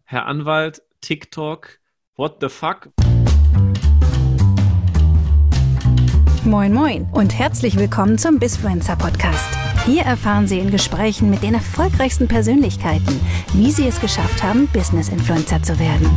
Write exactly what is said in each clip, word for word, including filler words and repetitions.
Herr Anwalt, TikTok, what the fuck? Moin Moin und herzlich willkommen zum Bizfluencer Podcast. Hier erfahren Sie in Gesprächen mit den erfolgreichsten Persönlichkeiten, wie sie es geschafft haben, Business-Influencer zu werden.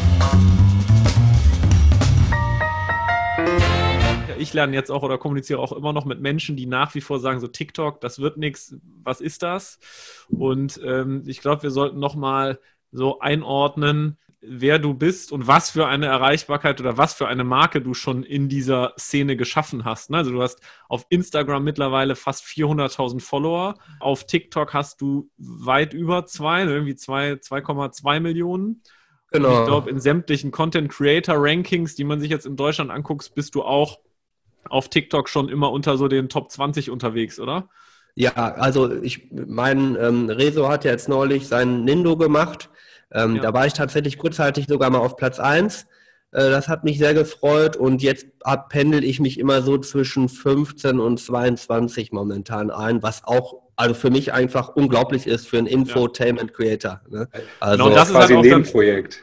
Ich lerne jetzt auch oder kommuniziere auch immer noch mit Menschen, die nach wie vor sagen, so TikTok, das wird nichts, was ist das? Und ähm, ich glaube, wir sollten nochmal so einordnen, wer du bist und was für eine Erreichbarkeit oder was für eine Marke du schon in dieser Szene geschaffen hast. Also du hast auf Instagram mittlerweile fast vierhunderttausend Follower. Auf TikTok hast du weit über zwei, irgendwie zwei Komma zwei Millionen. Genau. Und ich glaube, in sämtlichen Content-Creator-Rankings, die man sich jetzt in Deutschland anguckt, bist du auch auf TikTok schon immer unter so den Top zwanzig unterwegs, oder? Ja, also ich, mein ähm, Rezo hat ja jetzt neulich seinen Nindo gemacht. Ähm, ja. Da war ich tatsächlich kurzzeitig sogar mal auf Platz eins. Äh, das hat mich sehr gefreut und jetzt ab, pendel ich mich immer so zwischen fünfzehn und zweiundzwanzig momentan ein, was auch also für mich einfach unglaublich ist für einen Infotainment-Creator. Ne? Also genau, das ist quasi halt ein Nebenprojekt.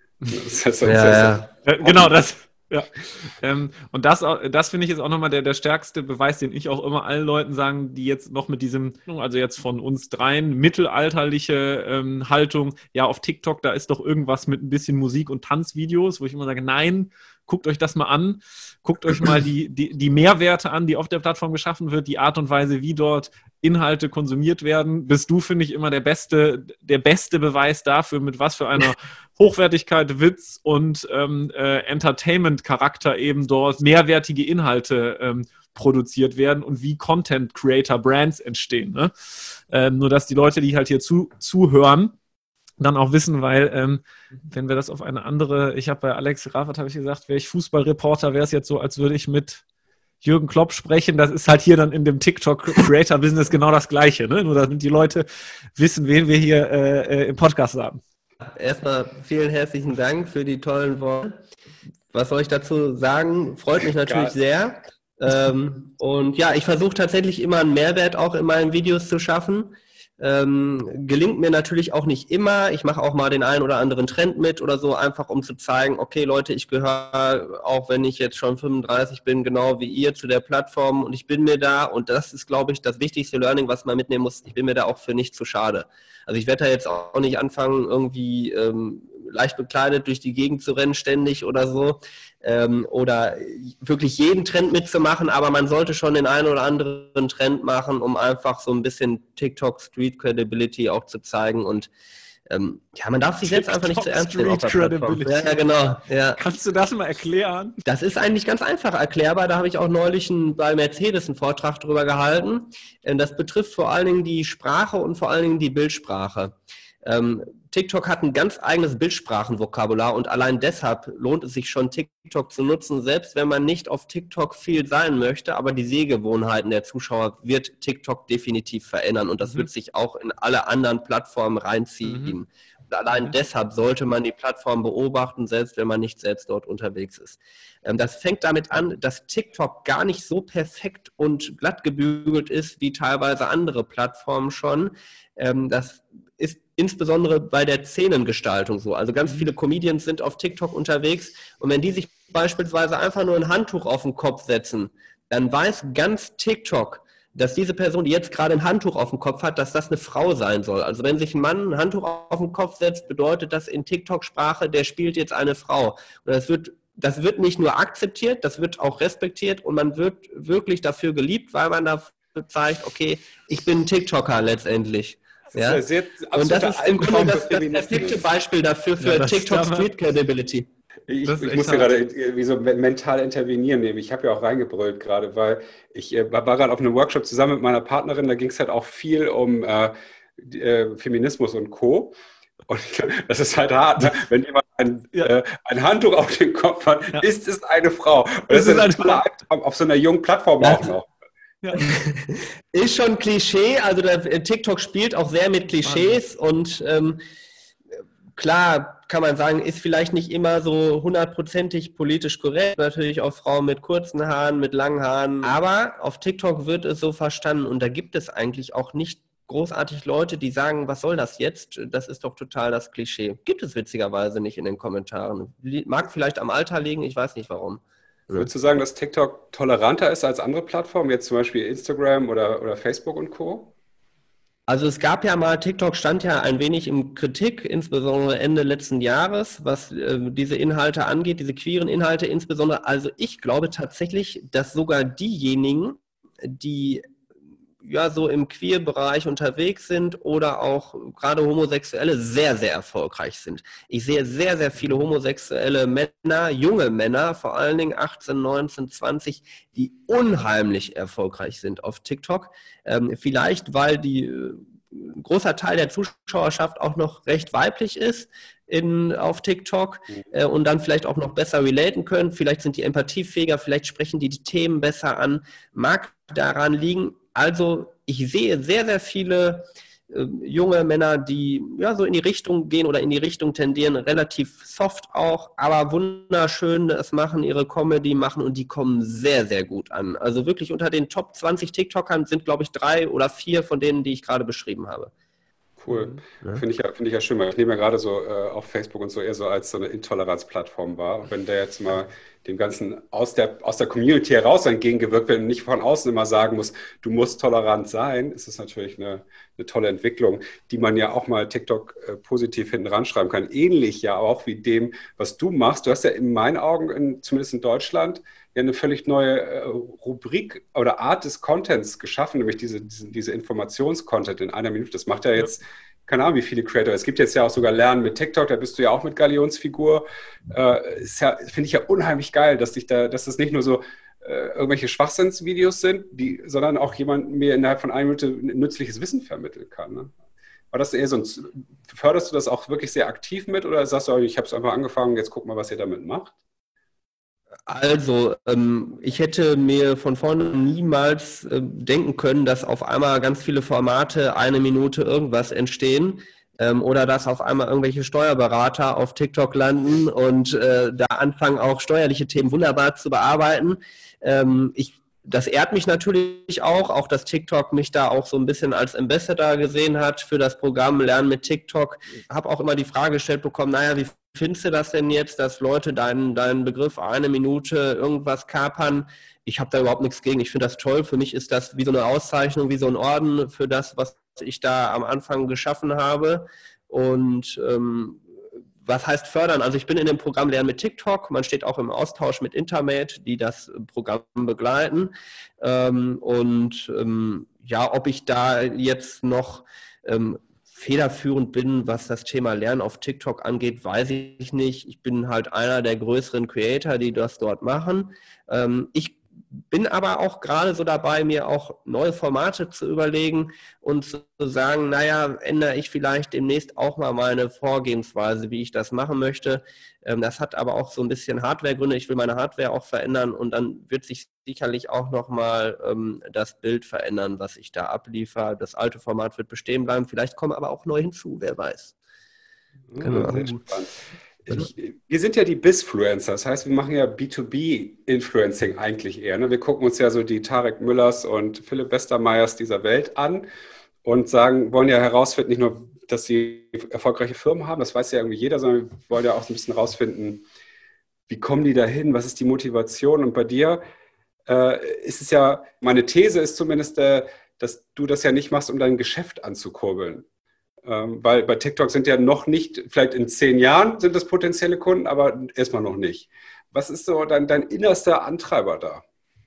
Das heißt, ja, ja. Äh, genau, das... Ja, ähm, und das, das finde ich jetzt auch nochmal der, der stärkste Beweis, den ich auch immer allen Leuten sagen, die jetzt noch mit diesem, also jetzt von uns dreien, mittelalterliche ähm, Haltung, ja, auf TikTok, da ist doch irgendwas mit ein bisschen Musik und Tanzvideos, wo ich immer sage, nein, guckt euch das mal an, guckt euch mal die, die, die Mehrwerte an, die auf der Plattform geschaffen wird, die Art und Weise, wie dort Inhalte konsumiert werden. Bist du, finde ich, immer der beste, der beste Beweis dafür, mit was für einer Hochwertigkeit, Witz und ähm, äh, Entertainment-Charakter eben dort mehrwertige Inhalte ähm, produziert werden und wie Content-Creator-Brands entstehen. Ne? Ähm, nur, dass die Leute, die halt hier zu, zuhören, dann auch wissen, weil ähm, wenn wir das auf eine andere, ich habe bei Alex Raffert, habe ich gesagt, wäre ich Fußballreporter, wäre es jetzt so, als würde ich mit Jürgen Klopp sprechen. Das ist halt hier dann in dem TikTok-Creator-Business genau das Gleiche, ne? Nur damit die Leute wissen, wen wir hier äh, im Podcast haben. Erstmal vielen herzlichen Dank für die tollen Worte. Was soll ich dazu sagen? Freut mich natürlich sehr. Ähm, und ja, ich versuche tatsächlich immer einen Mehrwert auch in meinen Videos zu schaffen. Ähm, gelingt mir natürlich auch nicht immer. Ich mache auch mal den einen oder anderen Trend mit oder so, einfach um zu zeigen, okay Leute, ich gehöre, auch wenn ich jetzt schon fünfunddreißig bin, genau wie ihr zu der Plattform und ich bin mir da, und das ist, glaube ich, das wichtigste Learning, was man mitnehmen muss, ich bin mir da auch für nicht zu schade. Also ich werde da jetzt auch nicht anfangen, irgendwie ähm, leicht bekleidet durch die Gegend zu rennen ständig oder so, ähm, oder wirklich jeden Trend mitzumachen, aber man sollte schon den einen oder anderen Trend machen, um einfach so ein bisschen TikTok Street Credibility auch zu zeigen und ähm, ja, man darf sich selbst einfach nicht zu ernst nehmen auf der Plattform. Ja, ja, genau. Ja. Kannst du das mal erklären? Das ist eigentlich ganz einfach erklärbar. Da habe ich auch neulich einen, bei Mercedes einen Vortrag drüber gehalten. Das betrifft vor allen Dingen die Sprache und vor allen Dingen die Bildsprache. Ähm, TikTok hat ein ganz eigenes Bildsprachenvokabular und allein deshalb lohnt es sich schon, TikTok zu nutzen, selbst wenn man nicht auf TikTok viel sein möchte, aber die Sehgewohnheiten der Zuschauer wird TikTok definitiv verändern und das mhm. wird sich auch in alle anderen Plattformen reinziehen. Mhm. Und allein mhm. deshalb sollte man die Plattform beobachten, selbst wenn man nicht selbst dort unterwegs ist. Ähm, das fängt damit an, dass TikTok gar nicht so perfekt und glatt gebügelt ist, wie teilweise andere Plattformen schon. Ähm, das ist insbesondere bei der Szenengestaltung so. Also ganz viele Comedians sind auf TikTok unterwegs und wenn die sich beispielsweise einfach nur ein Handtuch auf den Kopf setzen, dann weiß ganz TikTok, dass diese Person, die jetzt gerade ein Handtuch auf dem Kopf hat, dass das eine Frau sein soll. Also wenn sich ein Mann ein Handtuch auf den Kopf setzt, bedeutet das in TikTok-Sprache, der spielt jetzt eine Frau. Und das wird, das wird nicht nur akzeptiert, das wird auch respektiert und man wird wirklich dafür geliebt, weil man dafür zeigt, okay, ich bin ein TikToker letztendlich. Ja? Das ist und das ist im Grunde das, das perfekte Beispiel dafür für ja, TikTok Street Credibility. Ich, ich muss hier gerade wie so mental intervenieren. Ich habe ja auch reingebrüllt gerade, weil ich äh, war gerade auf einem Workshop zusammen mit meiner Partnerin, da ging es halt auch viel um äh, äh, Feminismus und Co. Und das ist halt hart, ne? Wenn jemand ein, ja. äh, ein Handtuch auf dem Kopf hat, ja. ist es eine Frau. Und das, das ist ein toller Albtraum auf so einer jungen Plattform ja. auch noch. Ja. Ist schon Klischee, also der, TikTok spielt auch sehr mit Klischees und ähm, klar kann man sagen, ist vielleicht nicht immer so hundertprozentig politisch korrekt, natürlich auch Frauen mit kurzen Haaren, mit langen Haaren, aber auf TikTok wird es so verstanden und da gibt es eigentlich auch nicht großartig Leute, die sagen, was soll das jetzt? Das ist doch total das Klischee. Gibt es witzigerweise nicht in den Kommentaren. Mag vielleicht am Alter liegen, ich weiß nicht warum. Würdest du sagen, dass TikTok toleranter ist als andere Plattformen, jetzt zum Beispiel Instagram oder, oder Facebook und Co.? Also es gab ja mal, TikTok stand ja ein wenig in Kritik, insbesondere Ende letzten Jahres, was äh, diese Inhalte angeht, diese queeren Inhalte insbesondere. Also ich glaube tatsächlich, dass sogar diejenigen, die ja so im Queer-Bereich unterwegs sind oder auch gerade Homosexuelle sehr, sehr erfolgreich sind. Ich sehe sehr, sehr viele homosexuelle Männer, junge Männer, vor allen Dingen achtzehn, neunzehn, zwanzig, die unheimlich erfolgreich sind auf TikTok. Ähm, vielleicht, weil die äh, ein großer Teil der Zuschauerschaft auch noch recht weiblich ist in, auf TikTok äh, und dann vielleicht auch noch besser relaten können. Vielleicht sind die empathiefähiger, vielleicht sprechen die die Themen besser an. Mag daran liegen. Also ich sehe sehr, sehr viele äh, junge Männer, die ja so in die Richtung gehen oder in die Richtung tendieren, relativ soft auch, aber wunderschön es machen, ihre Comedy machen und die kommen sehr, sehr gut an. Also wirklich unter den Top zwanzig TikTokern sind, glaube ich, drei oder vier von denen, die ich gerade beschrieben habe. Cool. Ja. Finde ich, ja, find ich ja schön, weil ich nehme ja gerade so äh, auf Facebook und so eher so als so eine Intoleranzplattform wahr. Und wenn der jetzt mal dem Ganzen aus der, aus der Community heraus entgegengewirkt wird und nicht von außen immer sagen muss, du musst tolerant sein, ist es natürlich eine, eine tolle Entwicklung, die man ja auch mal TikTok äh, positiv hinten ranschreiben kann. Ähnlich ja auch wie dem, was du machst. Du hast ja in meinen Augen, in, zumindest in Deutschland, ja eine völlig neue äh, Rubrik oder Art des Contents geschaffen, nämlich diese, diese, diese Informationscontent in einer Minute. Das macht ja jetzt, ja. keine Ahnung, wie viele Creator. Es gibt jetzt ja auch sogar Lernen mit TikTok, da bist du ja auch mit Galionsfigur. Äh, ist ja, finde ich ja unheimlich geil, dass dich da, dass das nicht nur so äh, irgendwelche Schwachsinnsvideos sind, die, sondern auch jemand mir innerhalb von einer Minute nützliches Wissen vermitteln kann. Ne? War das eher so ein, förderst du das auch wirklich sehr aktiv mit oder sagst du, ich habe es einfach angefangen, jetzt guck mal, was ihr damit macht? Also, ähm, ich hätte mir von vorne niemals äh, denken können, dass auf einmal ganz viele Formate, eine Minute irgendwas entstehen ähm, oder dass auf einmal irgendwelche Steuerberater auf TikTok landen und äh, da anfangen, auch steuerliche Themen wunderbar zu bearbeiten. Ähm, ich Das ehrt mich natürlich auch, auch dass TikTok mich da auch so ein bisschen als Ambassador gesehen hat für das Programm Lernen mit TikTok. Ich habe auch immer die Frage gestellt bekommen, naja, wie findest du das denn jetzt, dass Leute deinen, deinen Begriff eine Minute irgendwas kapern? Ich habe da überhaupt nichts gegen. Ich finde das toll. Für mich ist das wie so eine Auszeichnung, wie so ein Orden für das, was ich da am Anfang geschaffen habe. Und ähm, was heißt fördern? Also ich bin in dem Programm Lernen mit TikTok. Man steht auch im Austausch mit Intermate, die das Programm begleiten. Ähm, und ähm, ja, ob ich da jetzt noch ähm, federführend bin, was das Thema Lernen auf TikTok angeht, weiß ich nicht. Ich bin halt einer der größeren Creator, die das dort machen. Ähm, ich bin aber auch gerade so dabei, mir auch neue Formate zu überlegen und zu sagen, naja, ändere ich vielleicht demnächst auch mal meine Vorgehensweise, wie ich das machen möchte. Ähm, das hat aber auch so ein bisschen Hardwaregründe. Ich will meine Hardware auch verändern und dann wird sich sicherlich auch nochmal ähm, das Bild verändern, was ich da abliefere. Das alte Format wird bestehen bleiben. Vielleicht kommen aber auch neu hinzu, wer weiß. Genau. Sehr spannend. Ich, wir sind ja die Bizfluencer, das heißt, wir machen ja B zwei B-Influencing eigentlich eher. Ne? Wir gucken uns ja so die Tarek Müllers und Philipp Westermeyers dieser Welt an und sagen, wollen ja herausfinden, nicht nur, dass sie erfolgreiche Firmen haben, das weiß ja irgendwie jeder, sondern wir wollen ja auch so ein bisschen herausfinden, wie kommen die da hin, was ist die Motivation? Und bei dir äh, ist es ja, meine These ist zumindest, äh, dass du das ja nicht machst, um dein Geschäft anzukurbeln. Ähm, weil bei TikTok sind ja noch nicht, vielleicht in zehn Jahren sind das potenzielle Kunden, aber erstmal noch nicht. Was ist so dein, dein innerster Antreiber da?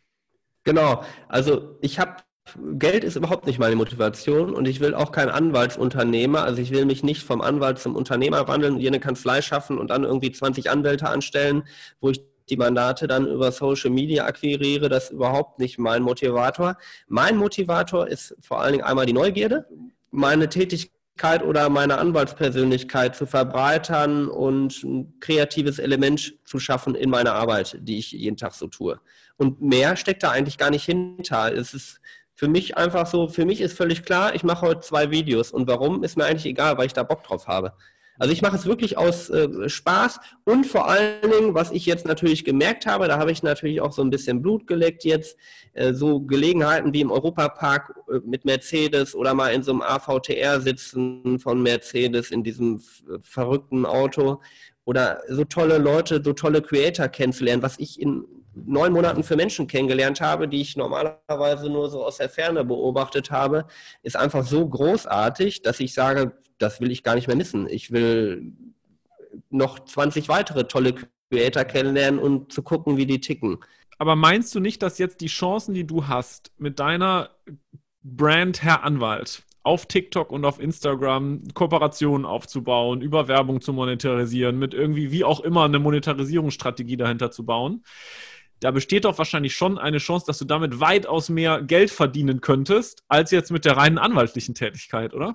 Genau, also ich habe, Geld ist überhaupt nicht meine Motivation und ich will auch kein Anwaltsunternehmer, also ich will mich nicht vom Anwalt zum Unternehmer wandeln, hier eine Kanzlei schaffen und dann irgendwie zwanzig Anwälte anstellen, wo ich die Mandate dann über Social Media akquiriere, das ist überhaupt nicht mein Motivator. Mein Motivator ist vor allen Dingen einmal die Neugierde, meine Tätigkeit oder meine Anwaltspersönlichkeit zu verbreitern und ein kreatives Element zu schaffen in meiner Arbeit, die ich jeden Tag so tue. Und mehr steckt da eigentlich gar nicht hinter. Es ist für mich einfach so, für mich ist völlig klar, ich mache heute zwei Videos. Und warum, ist mir eigentlich egal, weil ich da Bock drauf habe. Also ich mache es wirklich aus äh, Spaß und vor allen Dingen, was ich jetzt natürlich gemerkt habe, da habe ich natürlich auch so ein bisschen Blut geleckt jetzt, äh, so Gelegenheiten wie im Europapark äh, mit Mercedes oder mal in so einem A V T R sitzen von Mercedes in diesem f- verrückten Auto oder so tolle Leute, so tolle Creator kennenzulernen, was ich in neun Monaten für Menschen kennengelernt habe, die ich normalerweise nur so aus der Ferne beobachtet habe, ist einfach so großartig, dass ich sage, das will ich gar nicht mehr missen. Ich will noch zwanzig weitere tolle Creator kennenlernen und zu gucken, wie die ticken. Aber meinst du nicht, dass jetzt die Chancen, die du hast, mit deiner Brand Herr Anwalt auf TikTok und auf Instagram Kooperationen aufzubauen, über Werbung zu monetarisieren, mit irgendwie wie auch immer eine Monetarisierungsstrategie dahinter zu bauen, da besteht doch wahrscheinlich schon eine Chance, dass du damit weitaus mehr Geld verdienen könntest, als jetzt mit der reinen anwaltlichen Tätigkeit, oder?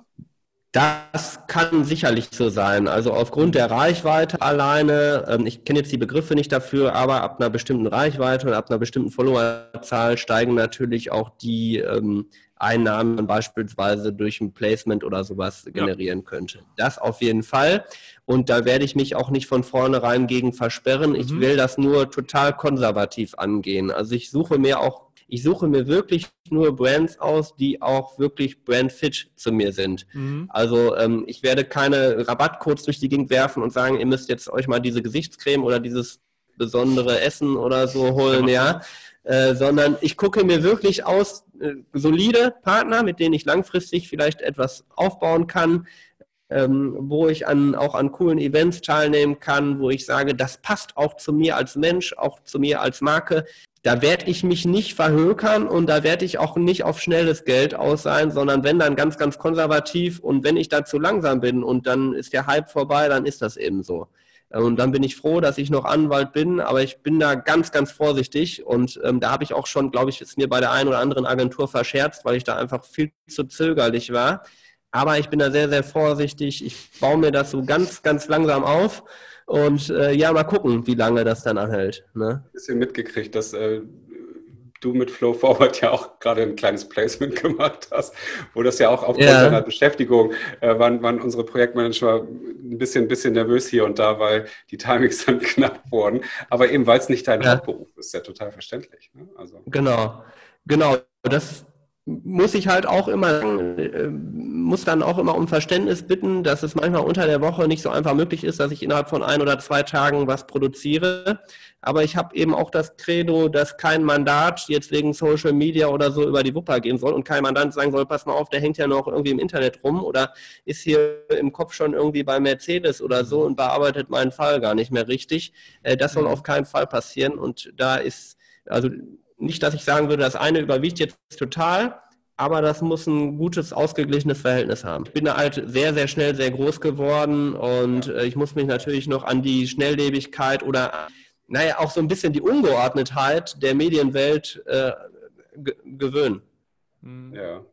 Das kann sicherlich so sein. Also aufgrund der Reichweite alleine, ähm, ich kenne jetzt die Begriffe nicht dafür, aber ab einer bestimmten Reichweite und ab einer bestimmten Followerzahl steigen natürlich auch die ähm, Einnahmen, die man beispielsweise durch ein Placement oder sowas generieren ja. könnte. Das auf jeden Fall. Und da werde ich mich auch nicht von vornherein gegen versperren. Mhm. Ich will das nur total konservativ angehen. Also ich suche mir auch Ich suche mir wirklich nur Brands aus, die auch wirklich brandfit zu mir sind. Mhm. Also ähm, ich werde keine Rabattcodes durch die Gegend werfen und sagen, ihr müsst jetzt euch mal diese Gesichtscreme oder dieses besondere Essen oder so holen, ja. Äh, sondern ich gucke mir wirklich aus äh, solide Partner, mit denen ich langfristig vielleicht etwas aufbauen kann, ähm, wo ich an, auch an coolen Events teilnehmen kann, wo ich sage, das passt auch zu mir als Mensch, auch zu mir als Marke. Da werde ich mich nicht verhökern und da werde ich auch nicht auf schnelles Geld aus sein, sondern wenn, dann ganz, ganz konservativ und wenn ich da zu langsam bin und dann ist der Hype vorbei, dann ist das eben so. Und dann bin ich froh, dass ich noch Anwalt bin, aber ich bin da ganz, ganz vorsichtig und ähm, da habe ich auch schon, glaube ich, ist mir bei der einen oder anderen Agentur verscherzt, weil ich da einfach viel zu zögerlich war. Aber ich bin da sehr, sehr vorsichtig. Ich baue mir das so ganz, ganz langsam auf. Und äh, ja, mal gucken, wie lange das dann anhält. Ne? Ein bisschen mitgekriegt, dass äh, du mit Flow Forward ja auch gerade ein kleines Placement gemacht hast, wo das ja auch aufgrund ja. deiner Beschäftigung äh, waren, waren unsere Projektmanager ein bisschen, ein bisschen nervös hier und da, weil die Timings dann knapp wurden. Aber eben, weil es nicht dein ja. Hauptberuf ist, ist ja total verständlich. Ne? Also. Genau, genau. Das muss ich halt auch immer sagen, muss dann auch immer um Verständnis bitten, dass es manchmal unter der Woche nicht so einfach möglich ist, dass ich innerhalb von ein oder zwei Tagen was produziere. Aber ich habe eben auch das Credo, dass kein Mandat jetzt wegen Social Media oder so über die Wupper gehen soll und kein Mandant sagen soll, pass mal auf, der hängt ja noch irgendwie im Internet rum oder ist hier im Kopf schon irgendwie bei Mercedes oder so und bearbeitet meinen Fall gar nicht mehr richtig. Das soll auf keinen Fall passieren und da ist, also nicht, dass ich sagen würde, das eine überwiegt jetzt total, aber das muss ein gutes, ausgeglichenes Verhältnis haben. Ich bin da halt sehr, sehr schnell sehr groß geworden und äh, ich muss mich natürlich noch an die Schnelllebigkeit oder, naja, auch so ein bisschen die Ungeordnetheit der Medienwelt äh, g- gewöhnen. Ja.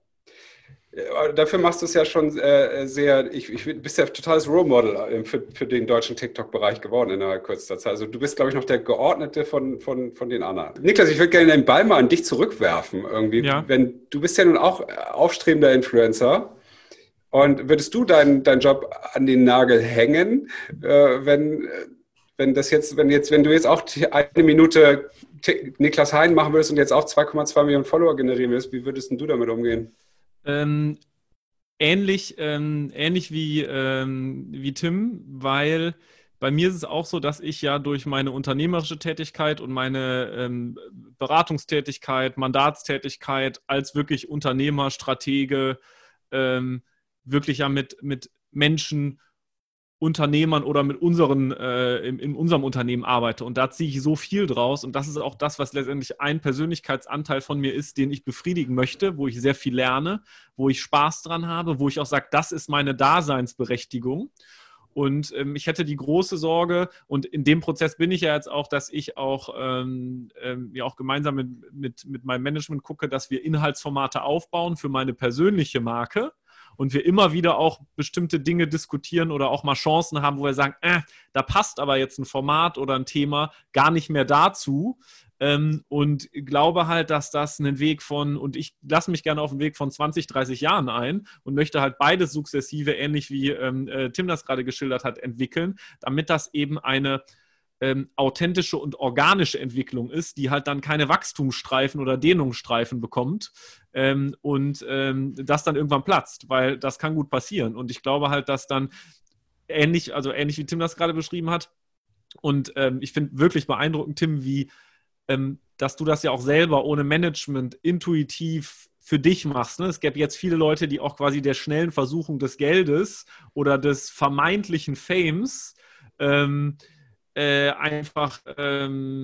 Dafür machst du es ja schon äh, sehr, ich, ich bist ja totales Role Model für, für den deutschen TikTok-Bereich geworden innerhalb kürzester Zeit. Also du bist, glaube ich, noch der Geordnete von, von, von den anderen. Niklas, ich würde gerne den Ball mal an dich zurückwerfen irgendwie. Ja. Wenn, du bist ja nun auch aufstrebender Influencer und würdest du deinen deinen Job an den Nagel hängen, äh, wenn, wenn das jetzt, wenn jetzt, wenn du jetzt auch eine Minute Niklas Hein machen würdest und jetzt auch zwei Komma zwei Millionen Follower generieren würdest, wie würdest denn du damit umgehen? Ähm, ähnlich, ähm, ähnlich wie, ähm, wie Tim, weil bei mir ist es auch so, dass ich ja durch meine unternehmerische Tätigkeit und meine ähm, Beratungstätigkeit, Mandatstätigkeit als wirklich Unternehmer, Stratege ähm, wirklich ja mit, mit Menschen, Unternehmern oder mit unseren, äh, in, in unserem Unternehmen arbeite. Und da ziehe ich so viel draus. Und das ist auch das, was letztendlich ein Persönlichkeitsanteil von mir ist, den ich befriedigen möchte, wo ich sehr viel lerne, wo ich Spaß dran habe, wo ich auch sage, das ist meine Daseinsberechtigung. Und ähm, ich hätte die große Sorge, und in dem Prozess bin ich ja jetzt auch, dass ich auch, ähm, ähm, ja auch gemeinsam mit, mit, mit meinem Management gucke, dass wir Inhaltsformate aufbauen für meine persönliche Marke. Und wir immer wieder auch bestimmte Dinge diskutieren oder auch mal Chancen haben, wo wir sagen, äh, da passt aber jetzt ein Format oder ein Thema gar nicht mehr dazu. Ähm, und glaube halt, dass das einen Weg von, und ich lasse mich gerne auf einen Weg von zwanzig, dreißig Jahren ein und möchte halt beides sukzessive, ähnlich wie ähm, äh, Tim das gerade geschildert hat, entwickeln, damit das eben eine ähm, authentische und organische Entwicklung ist, die halt dann keine Wachstumsstreifen oder Dehnungsstreifen bekommt ähm, und ähm, das dann irgendwann platzt, weil das kann gut passieren. Und ich glaube halt, dass dann ähnlich, also ähnlich wie Tim das gerade beschrieben hat, und ähm, ich finde wirklich beeindruckend, Tim, wie ähm, dass du das ja auch selber ohne Management intuitiv für dich machst. Ne? Es gäbe jetzt viele Leute, die auch quasi der schnellen Versuchung des Geldes oder des vermeintlichen Fames ähm, äh, einfach ähm,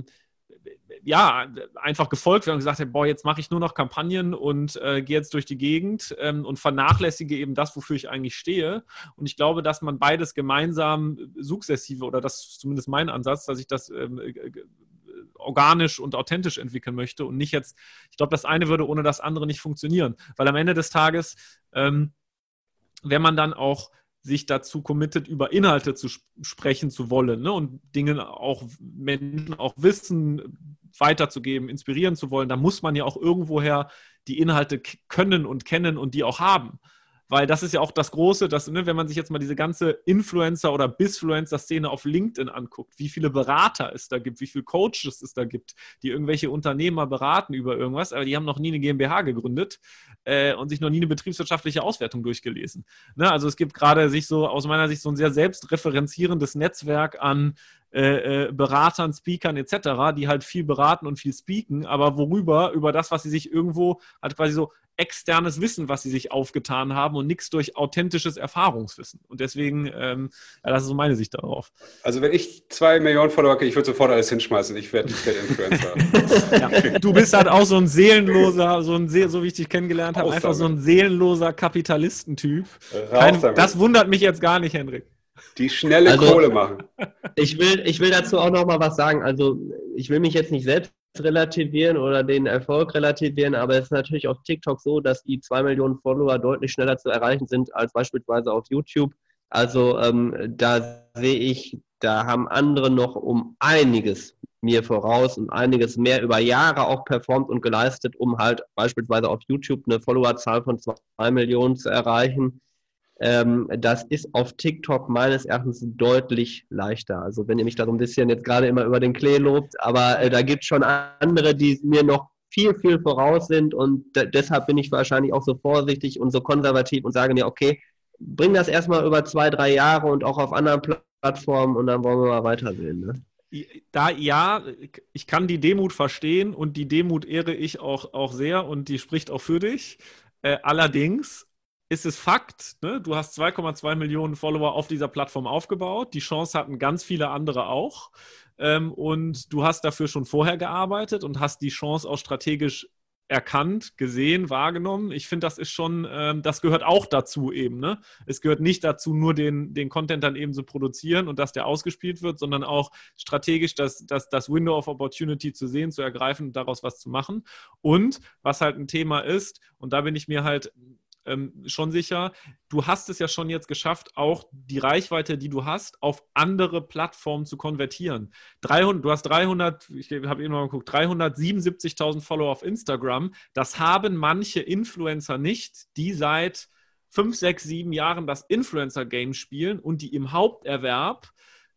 ja, einfach gefolgt werden und gesagt haben, boah, jetzt mache ich nur noch Kampagnen und äh, gehe jetzt durch die Gegend ähm, und vernachlässige eben das, wofür ich eigentlich stehe. Und ich glaube, dass man beides gemeinsam sukzessive, oder das ist zumindest mein Ansatz, dass ich das ähm, äh, organisch und authentisch entwickeln möchte und nicht jetzt, ich glaube, das eine würde ohne das andere nicht funktionieren. Weil am Ende des Tages, ähm, wenn man dann auch sich dazu committet, über Inhalte zu sp- sprechen zu wollen, ne? Und Dinge auch, Menschen auch Wissen weiterzugeben, inspirieren zu wollen, da muss man ja auch irgendwoher die Inhalte k- können und kennen und die auch haben. Weil das ist ja auch das Große, dass, ne, wenn man sich jetzt mal diese ganze Influencer- oder Bisfluencer-Szene auf LinkedIn anguckt, wie viele Berater es da gibt, wie viele Coaches es da gibt, die irgendwelche Unternehmer beraten über irgendwas, aber die haben noch nie eine GmbH gegründet äh, und sich noch nie eine betriebswirtschaftliche Auswertung durchgelesen. Ne, also es gibt gerade sich so, aus meiner Sicht, so ein sehr selbstreferenzierendes Netzwerk an äh, äh, Beratern, Speakern et cetera, die halt viel beraten und viel speaken, aber worüber? Über das, was sie sich irgendwo halt quasi so externes Wissen, was sie sich aufgetan haben und nichts durch authentisches Erfahrungswissen. Und deswegen, ähm, ja, das ist so meine Sicht darauf. Also wenn ich zwei Millionen Follower kriege, ich würde sofort alles hinschmeißen. Ich werde werd Influencer. Ja, du bist halt auch so ein seelenloser, so ein so wie ich dich kennengelernt habe, Raus einfach damit. so ein seelenloser Kapitalistentyp. Raus Kein, damit. das wundert mich jetzt gar nicht, Henrik. Die schnelle Also- Kohle machen. Ich will, ich will dazu auch noch mal was sagen. Also ich will mich jetzt nicht selbst relativieren oder den Erfolg relativieren, aber es ist natürlich auf TikTok so, dass die zwei Millionen Follower deutlich schneller zu erreichen sind als beispielsweise auf YouTube. Also ähm, da sehe ich, da haben andere noch um einiges mir voraus und einiges mehr über Jahre auch performt und geleistet, um halt beispielsweise auf YouTube eine Followerzahl von zwei Millionen zu erreichen. Ähm, das ist auf TikTok meines Erachtens deutlich leichter. Also wenn ihr mich da so ein bisschen jetzt gerade immer über den Klee lobt, aber äh, da gibt es schon andere, die mir noch viel, viel voraus sind und d- deshalb bin ich wahrscheinlich auch so vorsichtig und so konservativ und sage mir, okay, bring das erstmal über zwei, drei Jahre und auch auf anderen Pl- Plattformen und dann wollen wir mal weitersehen. Ne? Da, ja, ich kann die Demut verstehen und die Demut ehre ich auch, auch sehr und die spricht auch für dich. Äh, allerdings ist es Fakt, ne? Du hast zwei Komma zwei Millionen Follower auf dieser Plattform aufgebaut. Die Chance hatten ganz viele andere auch. Ähm, und du hast dafür schon vorher gearbeitet und hast die Chance auch strategisch erkannt, gesehen, wahrgenommen. Ich finde, das ist schon, ähm, das gehört auch dazu eben. Ne? Es gehört nicht dazu, nur den, den Content dann eben zu produzieren und dass der ausgespielt wird, sondern auch strategisch das, das, das Window of Opportunity zu sehen, zu ergreifen und daraus was zu machen. Und was halt ein Thema ist, und da bin ich mir halt Ähm, schon sicher, du hast es ja schon jetzt geschafft, auch die Reichweite, die du hast, auf andere Plattformen zu konvertieren. dreihundert, du hast dreihundert, ich habe eben mal geguckt, dreihundertsiebenundsiebzigtausend Follower auf Instagram. Das haben manche Influencer nicht, die seit fünf, sechs, sieben Jahren das Influencer-Game spielen und die im Haupterwerb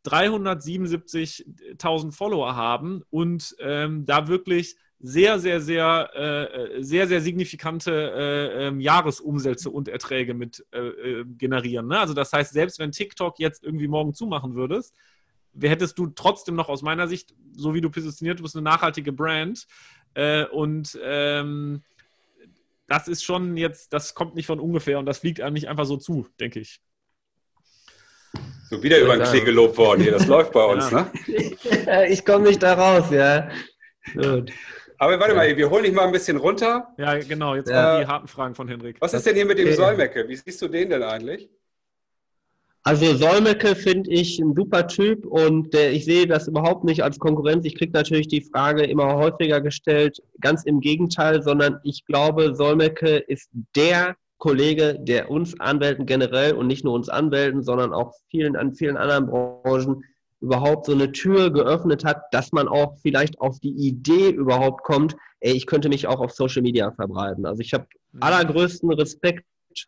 dreihundertsiebenundsiebzigtausend Follower haben und ähm, da wirklich sehr, sehr, sehr, äh, sehr, sehr signifikante äh, äh, Jahresumsätze und Erträge mit äh, generieren. Ne? Also das heißt, selbst wenn TikTok jetzt irgendwie morgen zumachen würdest, hättest du trotzdem noch aus meiner Sicht, so wie du positioniert bist, eine nachhaltige Brand. Äh, und ähm, das ist schon jetzt, das kommt nicht von ungefähr und das fliegt einem nicht einfach so zu, denke ich. So wieder über den Klee gelobt worden hier. Das läuft bei uns, Ja. ne? Ich komme nicht da raus, ja. Gut. Aber warte mal, wir holen dich mal ein bisschen runter. Ja, genau. Jetzt Ja. kommen die harten Fragen von Henrik. Was ist denn hier mit dem Okay. Solmecke? Wie siehst du den denn eigentlich? Also Solmecke finde ich ein super Typ und äh, ich sehe das überhaupt nicht als Konkurrenz. Ich kriege natürlich die Frage immer häufiger gestellt, ganz im Gegenteil, sondern ich glaube, Solmecke ist der Kollege, der uns Anwälten generell und nicht nur uns Anwälten, sondern auch vielen an vielen anderen Branchen überhaupt so eine Tür geöffnet hat, dass man auch vielleicht auf die Idee überhaupt kommt, ey, ich könnte mich auch auf Social Media verbreiten. Also ich habe allergrößten Respekt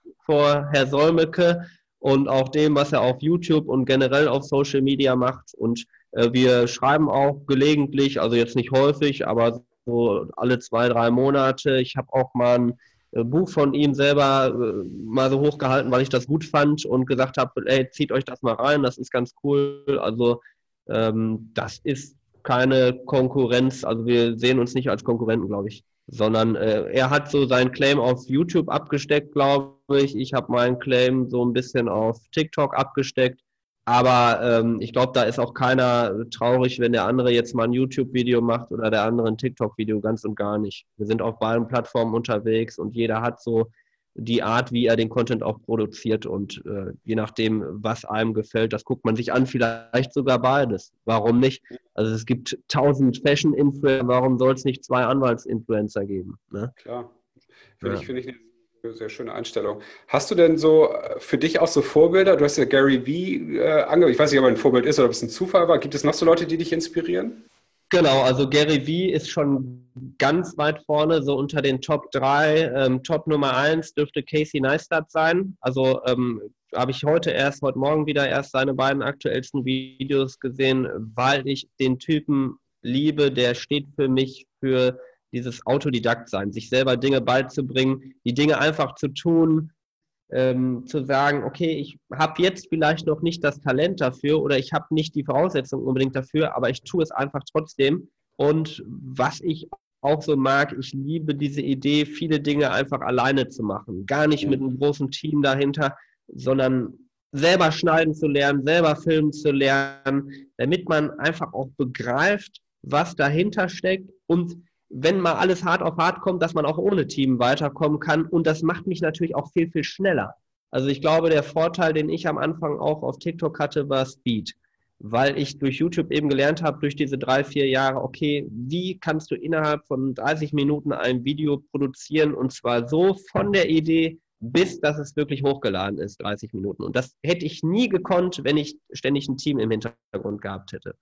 vor Herr Solmecke und auch dem, was er auf YouTube und generell auf Social Media macht. Und äh, wir schreiben auch gelegentlich, also jetzt nicht häufig, aber so alle zwei, drei Monate. Ich habe auch mal ein äh, Buch von ihm selber äh, mal so hochgehalten, weil ich das gut fand und gesagt habe, ey, zieht euch das mal rein, das ist ganz cool. Also ähm, das ist keine Konkurrenz, also wir sehen uns nicht als Konkurrenten, glaube ich, sondern äh, er hat so seinen Claim auf YouTube abgesteckt, glaube ich. Ich habe meinen Claim so ein bisschen auf TikTok abgesteckt. Aber ähm, ich glaube, da ist auch keiner traurig, wenn der andere jetzt mal ein YouTube-Video macht oder der andere ein TikTok-Video, ganz und gar nicht. Wir sind auf beiden Plattformen unterwegs und jeder hat so die Art, wie er den Content auch produziert und äh, je nachdem, was einem gefällt, das guckt man sich an, vielleicht sogar beides. Warum nicht? Also es gibt tausend Fashion-Influencer, warum soll es nicht zwei Anwalts-Influencer geben? Ne? Klar, finde Ja. ich, finde ich eine sehr schöne Einstellung. Hast du denn so für dich auch so Vorbilder? Du hast ja Gary Vee äh, angehört. Ich weiß nicht, ob er ein Vorbild ist oder ob es ein Zufall war. Gibt es noch so Leute, die dich inspirieren? Genau, also Gary Vee ist schon ganz weit vorne, so unter den Top drei. Ähm, Top Nummer eins dürfte Casey Neistat sein. Also ähm, habe ich heute erst, heute Morgen wieder erst seine beiden aktuellsten Videos gesehen, weil ich den Typen liebe. Der steht für mich für dieses Autodidakt-Sein, sich selber Dinge beizubringen, die Dinge einfach zu tun, ähm, zu sagen, okay, ich habe jetzt vielleicht noch nicht das Talent dafür oder ich habe nicht die Voraussetzungen unbedingt dafür, aber ich tue es einfach trotzdem. Und was ich auch so mag, ich liebe diese Idee, viele Dinge einfach alleine zu machen. Gar nicht mit einem großen Team dahinter, sondern selber schneiden zu lernen, selber filmen zu lernen, damit man einfach auch begreift, was dahinter steckt und wenn mal alles hart auf hart kommt, dass man auch ohne Team weiterkommen kann. Und das macht mich natürlich auch viel, viel schneller. Also ich glaube, der Vorteil, den ich am Anfang auch auf TikTok hatte, war Speed. Weil ich durch YouTube eben gelernt habe, durch diese drei, vier Jahre, okay, wie kannst du innerhalb von dreißig Minuten ein Video produzieren und zwar so von der Idee, bis dass es wirklich hochgeladen ist, dreißig Minuten. Und das hätte ich nie gekonnt, wenn ich ständig ein Team im Hintergrund gehabt hätte.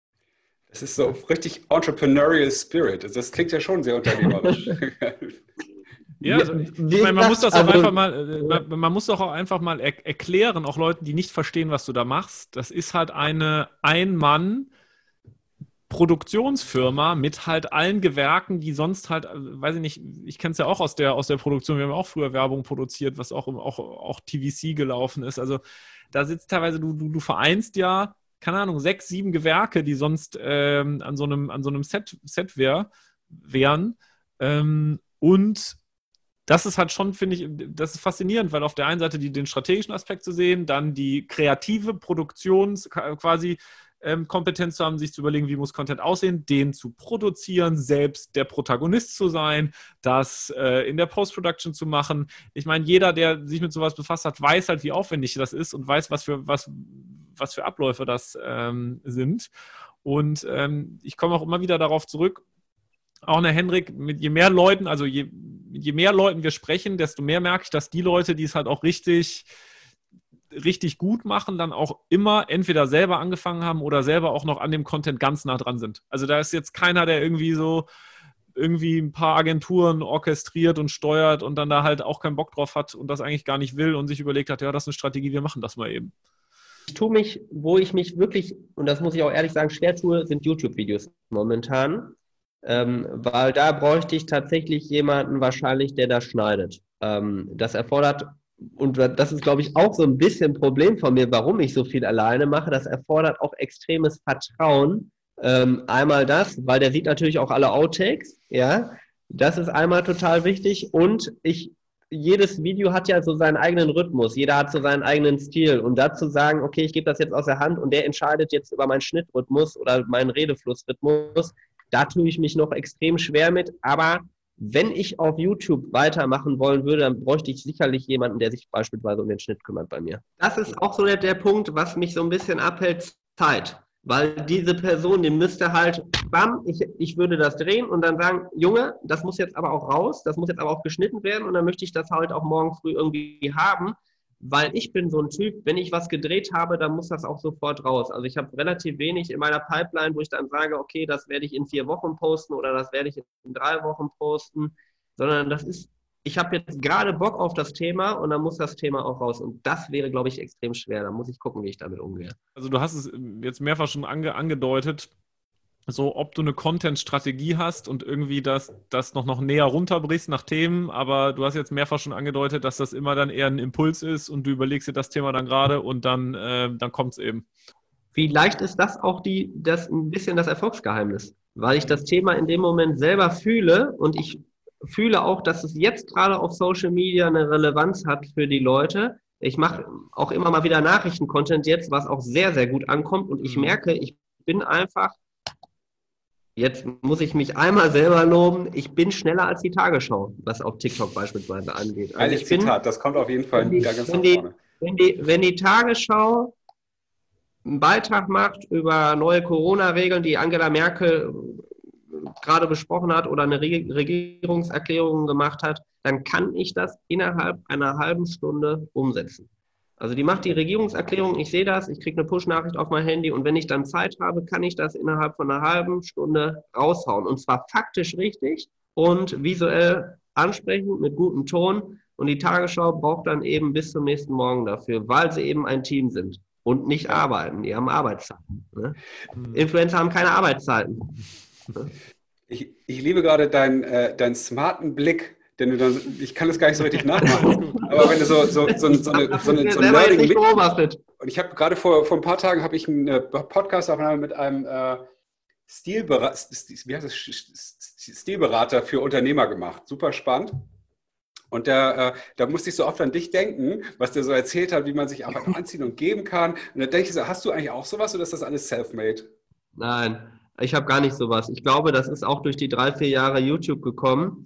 Das ist so richtig entrepreneurial Spirit. Das klingt ja schon sehr unternehmerisch. Ja, also, ich meine, man muss das auch einfach mal, man, man muss doch auch einfach mal er- erklären, auch Leuten, die nicht verstehen, was du da machst. Das ist halt eine Ein-Mann-Produktionsfirma mit halt allen Gewerken, die sonst halt, weiß ich nicht, ich kenne es ja auch aus der, aus der Produktion, wir haben auch früher Werbung produziert, was auch, auch, auch T V C gelaufen ist. Also da sitzt teilweise, du, du, du vereinst ja, keine Ahnung, sechs, sieben Gewerke, die sonst ähm, an so einem, an so einem Set, Set wär, wären. Ähm, und das ist halt schon, finde ich, das ist faszinierend, weil auf der einen Seite die, den strategischen Aspekt zu sehen, dann die kreative Produktions quasi ähm, Kompetenz zu haben, sich zu überlegen, wie muss Content aussehen, den zu produzieren, selbst der Protagonist zu sein, das äh, in der Post-Production zu machen. Ich meine, jeder, der sich mit sowas befasst hat, weiß halt, wie aufwendig das ist und weiß, was für, was, was für Abläufe das ähm, sind. Und ähm, ich komme auch immer wieder darauf zurück, auch eine Henrik, mit je mehr Leuten, also je, je mehr Leuten wir sprechen, desto mehr merke ich, dass die Leute, die es halt auch richtig, richtig gut machen, dann auch immer entweder selber angefangen haben oder selber auch noch an dem Content ganz nah dran sind. Also da ist jetzt keiner, der irgendwie so irgendwie ein paar Agenturen orchestriert und steuert und dann da halt auch keinen Bock drauf hat und das eigentlich gar nicht will und sich überlegt hat, ja, das ist eine Strategie, wir machen das mal eben. Ich tue mich, wo ich mich wirklich, und das muss ich auch ehrlich sagen, schwer tue, sind YouTube-Videos momentan. Ähm, weil da bräuchte ich tatsächlich jemanden wahrscheinlich, der das schneidet. Ähm, das erfordert, und das ist, glaube ich, auch so ein bisschen ein Problem von mir, warum ich so viel alleine mache, das erfordert auch extremes Vertrauen. Ähm, einmal das, weil der sieht natürlich auch alle Outtakes, ja, das ist einmal total wichtig und ich, jedes Video hat ja so seinen eigenen Rhythmus, jeder hat so seinen eigenen Stil und dazu sagen, okay, ich gebe das jetzt aus der Hand und der entscheidet jetzt über meinen Schnittrhythmus oder meinen Redeflussrhythmus. Da tue ich mich noch extrem schwer mit, aber wenn ich auf YouTube weitermachen wollen würde, dann bräuchte ich sicherlich jemanden, der sich beispielsweise um den Schnitt kümmert bei mir. Das ist auch so der, der Punkt, was mich so ein bisschen abhält, Zeit. Weil diese Person, die müsste halt, bam, ich, ich würde das drehen und dann sagen, Junge, das muss jetzt aber auch raus, das muss jetzt aber auch geschnitten werden und dann möchte ich das halt auch morgen früh irgendwie haben. weil ich bin so ein Typ, wenn ich was gedreht habe, dann muss das auch sofort raus. Also ich habe relativ wenig in meiner Pipeline, wo ich dann sage, okay, das werde ich in vier Wochen posten oder das werde ich in drei Wochen posten, sondern das ist, ich habe jetzt gerade Bock auf das Thema und dann muss das Thema auch raus. Und das wäre, glaube ich, extrem schwer. Da muss ich gucken, wie ich damit umgehe. Also du hast es jetzt mehrfach schon ange angedeutet, so ob du eine Content-Strategie hast und irgendwie das, das noch, noch näher runterbrichst nach Themen, aber du hast jetzt mehrfach schon angedeutet, dass das immer dann eher ein Impuls ist und du überlegst dir das Thema dann gerade und dann, äh, dann kommt es eben. Vielleicht ist das auch die, das ein bisschen das Erfolgsgeheimnis, weil ich das Thema in dem Moment selber fühle und ich fühle auch, dass es jetzt gerade auf Social Media eine Relevanz hat für die Leute. Ich mache auch immer mal wieder Nachrichten-Content jetzt, was auch sehr, sehr gut ankommt und ich merke, ich bin einfach, jetzt muss ich mich einmal selber loben, ich bin schneller als die Tagesschau, was auf TikTok beispielsweise angeht. Also ich Zitat, bin, das kommt auf jeden Fall die, da ganz wenn nach die, vorne. Wenn die, wenn die Tagesschau einen Beitrag macht über neue Corona-Regeln, die Angela Merkel gerade besprochen hat oder eine Regierungserklärung gemacht hat, dann kann ich das innerhalb einer halben Stunde umsetzen. Also die macht die Regierungserklärung, ich sehe das, ich kriege eine Push-Nachricht auf mein Handy und wenn ich dann Zeit habe, kann ich das innerhalb von einer halben Stunde raushauen. Und zwar faktisch richtig und visuell ansprechend mit gutem Ton. Und die Tagesschau braucht dann eben bis zum nächsten Morgen dafür, weil sie eben ein Team sind und nicht arbeiten. Die haben Arbeitszeiten. Ne? Mhm. Influencer haben keine Arbeitszeiten. Ich, ich liebe gerade deinen, äh, deinen smarten Blick, denn du dann, ich kann das gar nicht so richtig nachmachen, aber wenn du so, so, so, so eine, so eine, so ein Nerding mit... Und ich habe gerade vor, vor ein paar Tagen habe ich eine Podcast-Aufnahme mit einem äh, Stilberater, wie heißt das? Stilberater für Unternehmer gemacht. Super spannend. Und der, äh, da musste ich so oft an dich denken, was der so erzählt hat, wie man sich einfach anziehen und geben kann. Und da denke ich so, hast du eigentlich auch sowas oder ist das alles self-made? Nein, ich habe gar nicht sowas. Ich glaube, das ist auch durch die drei, vier Jahre YouTube gekommen.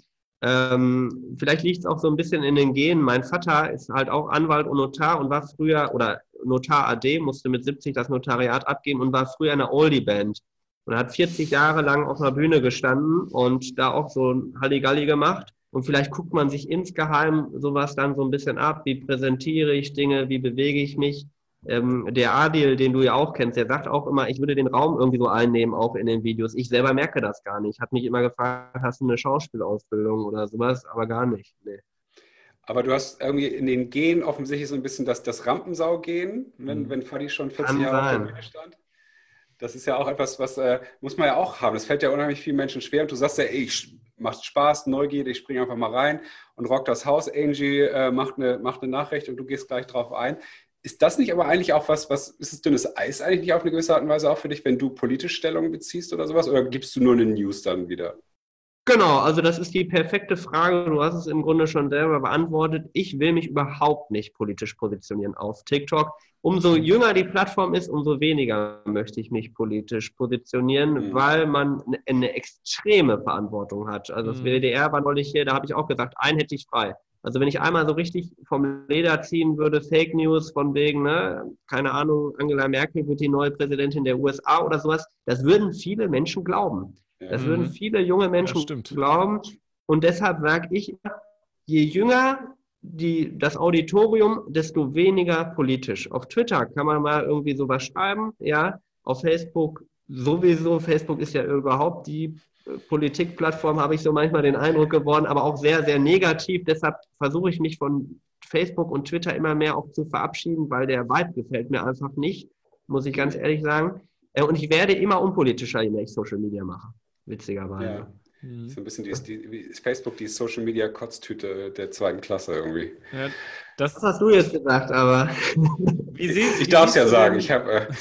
Ähm, vielleicht liegt es auch so ein bisschen in den Genen. Mein Vater ist halt auch Anwalt und Notar und war früher, oder Notar A D, musste mit siebzig das Notariat abgeben und war früher in einer Oldie-Band. Und er hat vierzig Jahre lang auf einer Bühne gestanden und da auch so ein Halligalli gemacht. Und vielleicht guckt man sich insgeheim sowas dann so ein bisschen ab. Wie präsentiere ich Dinge? Wie bewege ich mich? Ähm, der Adil, den du ja auch kennst, der sagt auch immer, ich würde den Raum irgendwie so einnehmen, auch in den Videos. Ich selber merke das gar nicht. Hat mich immer gefragt, hast du eine Schauspielausbildung oder sowas? Aber gar nicht. Nee. Aber du hast irgendwie in den Genen offensichtlich so ein bisschen das, das Rampensau-Gen, wenn, mhm. wenn Fadi schon vierzig Jahre auf der Bühne stand. Das ist ja auch etwas, was äh, muss man ja auch haben. Das fällt ja unheimlich vielen Menschen schwer. Und du sagst ja, ey, ich macht Spaß, Neugierde, ich springe einfach mal rein und rock das Haus. Angie äh, macht, eine, macht eine Nachricht und du gehst gleich drauf ein. Ist das nicht aber eigentlich auch was, was ist es dünnes Eis eigentlich nicht auf eine gewisse Art und Weise auch für dich, wenn du politisch Stellung beziehst oder sowas? Oder gibst du nur eine News dann wieder? Genau, also das ist die perfekte Frage. Du hast es im Grunde schon selber beantwortet. Ich will mich überhaupt nicht politisch positionieren auf TikTok. Umso jünger die Plattform ist, umso weniger möchte ich mich politisch positionieren, mhm. weil man eine extreme Verantwortung hat. Also das mhm. W D R war neulich hier, da habe ich auch gesagt, einen hätte ich frei. Also wenn ich einmal so richtig vom Leder ziehen würde, Fake News von wegen, ne, keine Ahnung, Angela Merkel wird die neue Präsidentin der U S A oder sowas, das würden viele Menschen glauben. Das mhm. würden viele junge Menschen glauben. Und deshalb sage ich, je jünger die, das Auditorium, desto weniger politisch. Auf Twitter kann man mal irgendwie sowas schreiben, ja. Auf Facebook sowieso. Facebook ist ja überhaupt die Politikplattform, habe ich so manchmal den Eindruck geworden, aber auch sehr, sehr negativ. Deshalb versuche ich mich von Facebook und Twitter immer mehr auch zu verabschieden, weil der Vibe gefällt mir einfach nicht, muss ich ganz ehrlich sagen. Und ich werde immer unpolitischer, je mehr ich Social Media mache. Witzigerweise. Ja. Mhm. So ein bisschen die, die, wie ist Facebook die Social Media Kotztüte der zweiten Klasse irgendwie. Ja, das, das hast du jetzt gesagt, aber. Wie siehst, ich darf es ja sagen. Ich hab, äh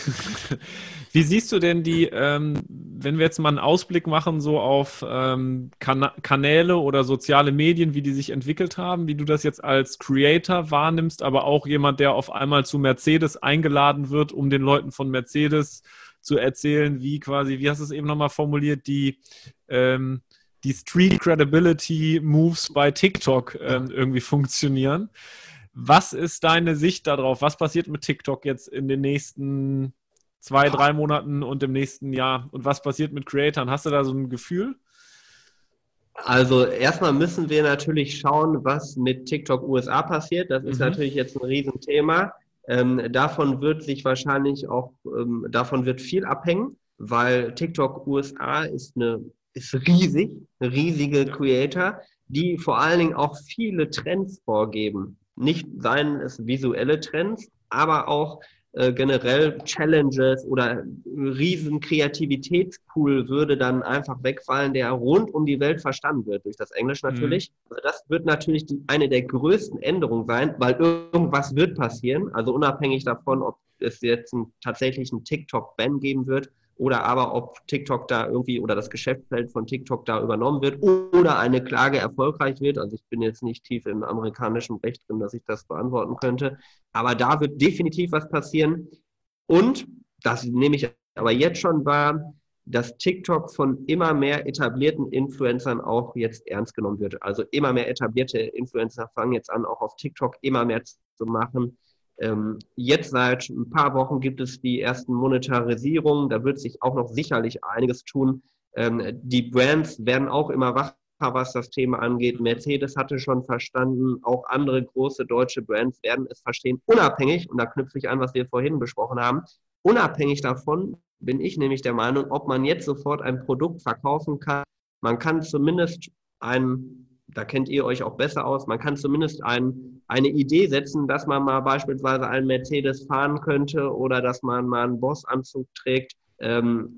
Wie siehst du denn die, ähm, wenn wir jetzt mal einen Ausblick machen, so auf ähm, Kan- Kanäle oder soziale Medien, wie die sich entwickelt haben, wie du das jetzt als Creator wahrnimmst, aber auch jemand, der auf einmal zu Mercedes eingeladen wird, um den Leuten von Mercedes zu erzählen, wie quasi, wie hast du es eben nochmal formuliert, die, ähm, die Street Credibility Moves bei TikTok ähm, irgendwie funktionieren. Was ist deine Sicht darauf? Was passiert mit TikTok jetzt in den nächsten zwei, drei Monaten und im nächsten Jahr? Und was passiert mit Creatoren? Hast du da so ein Gefühl? Also erstmal müssen wir natürlich schauen, was mit TikTok U S A passiert. Das ist mhm. natürlich jetzt ein Riesenthema. Ähm, davon wird sich wahrscheinlich auch, ähm, davon wird viel abhängen, weil TikTok U S A ist eine, ist riesig, eine riesige Creator, die vor allen Dingen auch viele Trends vorgeben. Nicht seien es visuelle Trends, aber auch äh, generell Challenges oder riesen Kreativitätspool würde dann einfach wegfallen, der rund um die Welt verstanden wird, durch das Englisch natürlich. Mhm. Das wird natürlich die, eine der größten Änderungen sein, weil irgendwas wird passieren, also unabhängig davon, ob es jetzt einen tatsächlichen TikTok-Ban geben wird oder aber ob TikTok da irgendwie oder das Geschäftsfeld von TikTok da übernommen wird oder eine Klage erfolgreich wird. Also ich bin jetzt nicht tief im amerikanischen Recht drin, dass ich das beantworten könnte. Aber da wird definitiv was passieren. Und, das nehme ich aber jetzt schon wahr, dass TikTok von immer mehr etablierten Influencern auch jetzt ernst genommen wird. Also immer mehr etablierte Influencer fangen jetzt an, auch auf TikTok immer mehr zu machen. Ähm, jetzt seit ein paar Wochen gibt es die ersten Monetarisierungen, da wird sich auch noch sicherlich einiges tun. Ähm, die Brands werden auch immer wacher, was das Thema angeht. Mercedes hatte schon verstanden, auch andere große deutsche Brands werden es verstehen, unabhängig, und da knüpfe ich an, was wir vorhin besprochen haben, unabhängig davon bin ich nämlich der Meinung, ob man jetzt sofort ein Produkt verkaufen kann. Man kann zumindest ein, da kennt ihr euch auch besser aus, man kann zumindest ein, eine Idee setzen, dass man mal beispielsweise einen Mercedes fahren könnte oder dass man mal einen Boss-Anzug trägt. Ähm,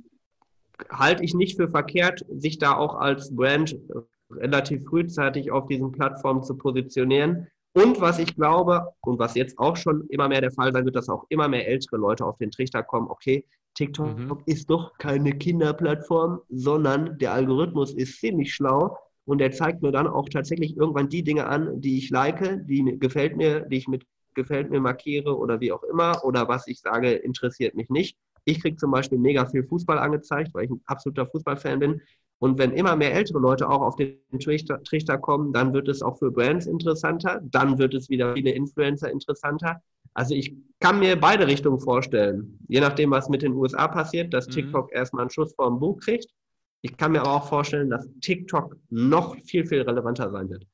halte ich nicht für verkehrt, sich da auch als Brand relativ frühzeitig auf diesen Plattformen zu positionieren. Und was ich glaube, und was jetzt auch schon immer mehr der Fall sein wird, dass auch immer mehr ältere Leute auf den Trichter kommen, okay, TikTok mhm. ist doch keine Kinderplattform, sondern der Algorithmus ist ziemlich schlau und der zeigt mir dann auch tatsächlich irgendwann die Dinge an, die ich like, die mir gefällt mir, die ich mit gefällt mir markiere oder wie auch immer, oder was ich sage, interessiert mich nicht. Ich kriege zum Beispiel mega viel Fußball angezeigt, weil ich ein absoluter Fußballfan bin. Und wenn immer mehr ältere Leute auch auf den Trichter, Trichter kommen, dann wird es auch für Brands interessanter, dann wird es wieder viele Influencer interessanter. Also ich kann mir beide Richtungen vorstellen, je nachdem, was mit den U S A passiert, dass mhm. TikTok erstmal einen Schuss vor dem Bug kriegt. Ich kann mir aber auch vorstellen, dass TikTok noch viel, viel relevanter sein wird.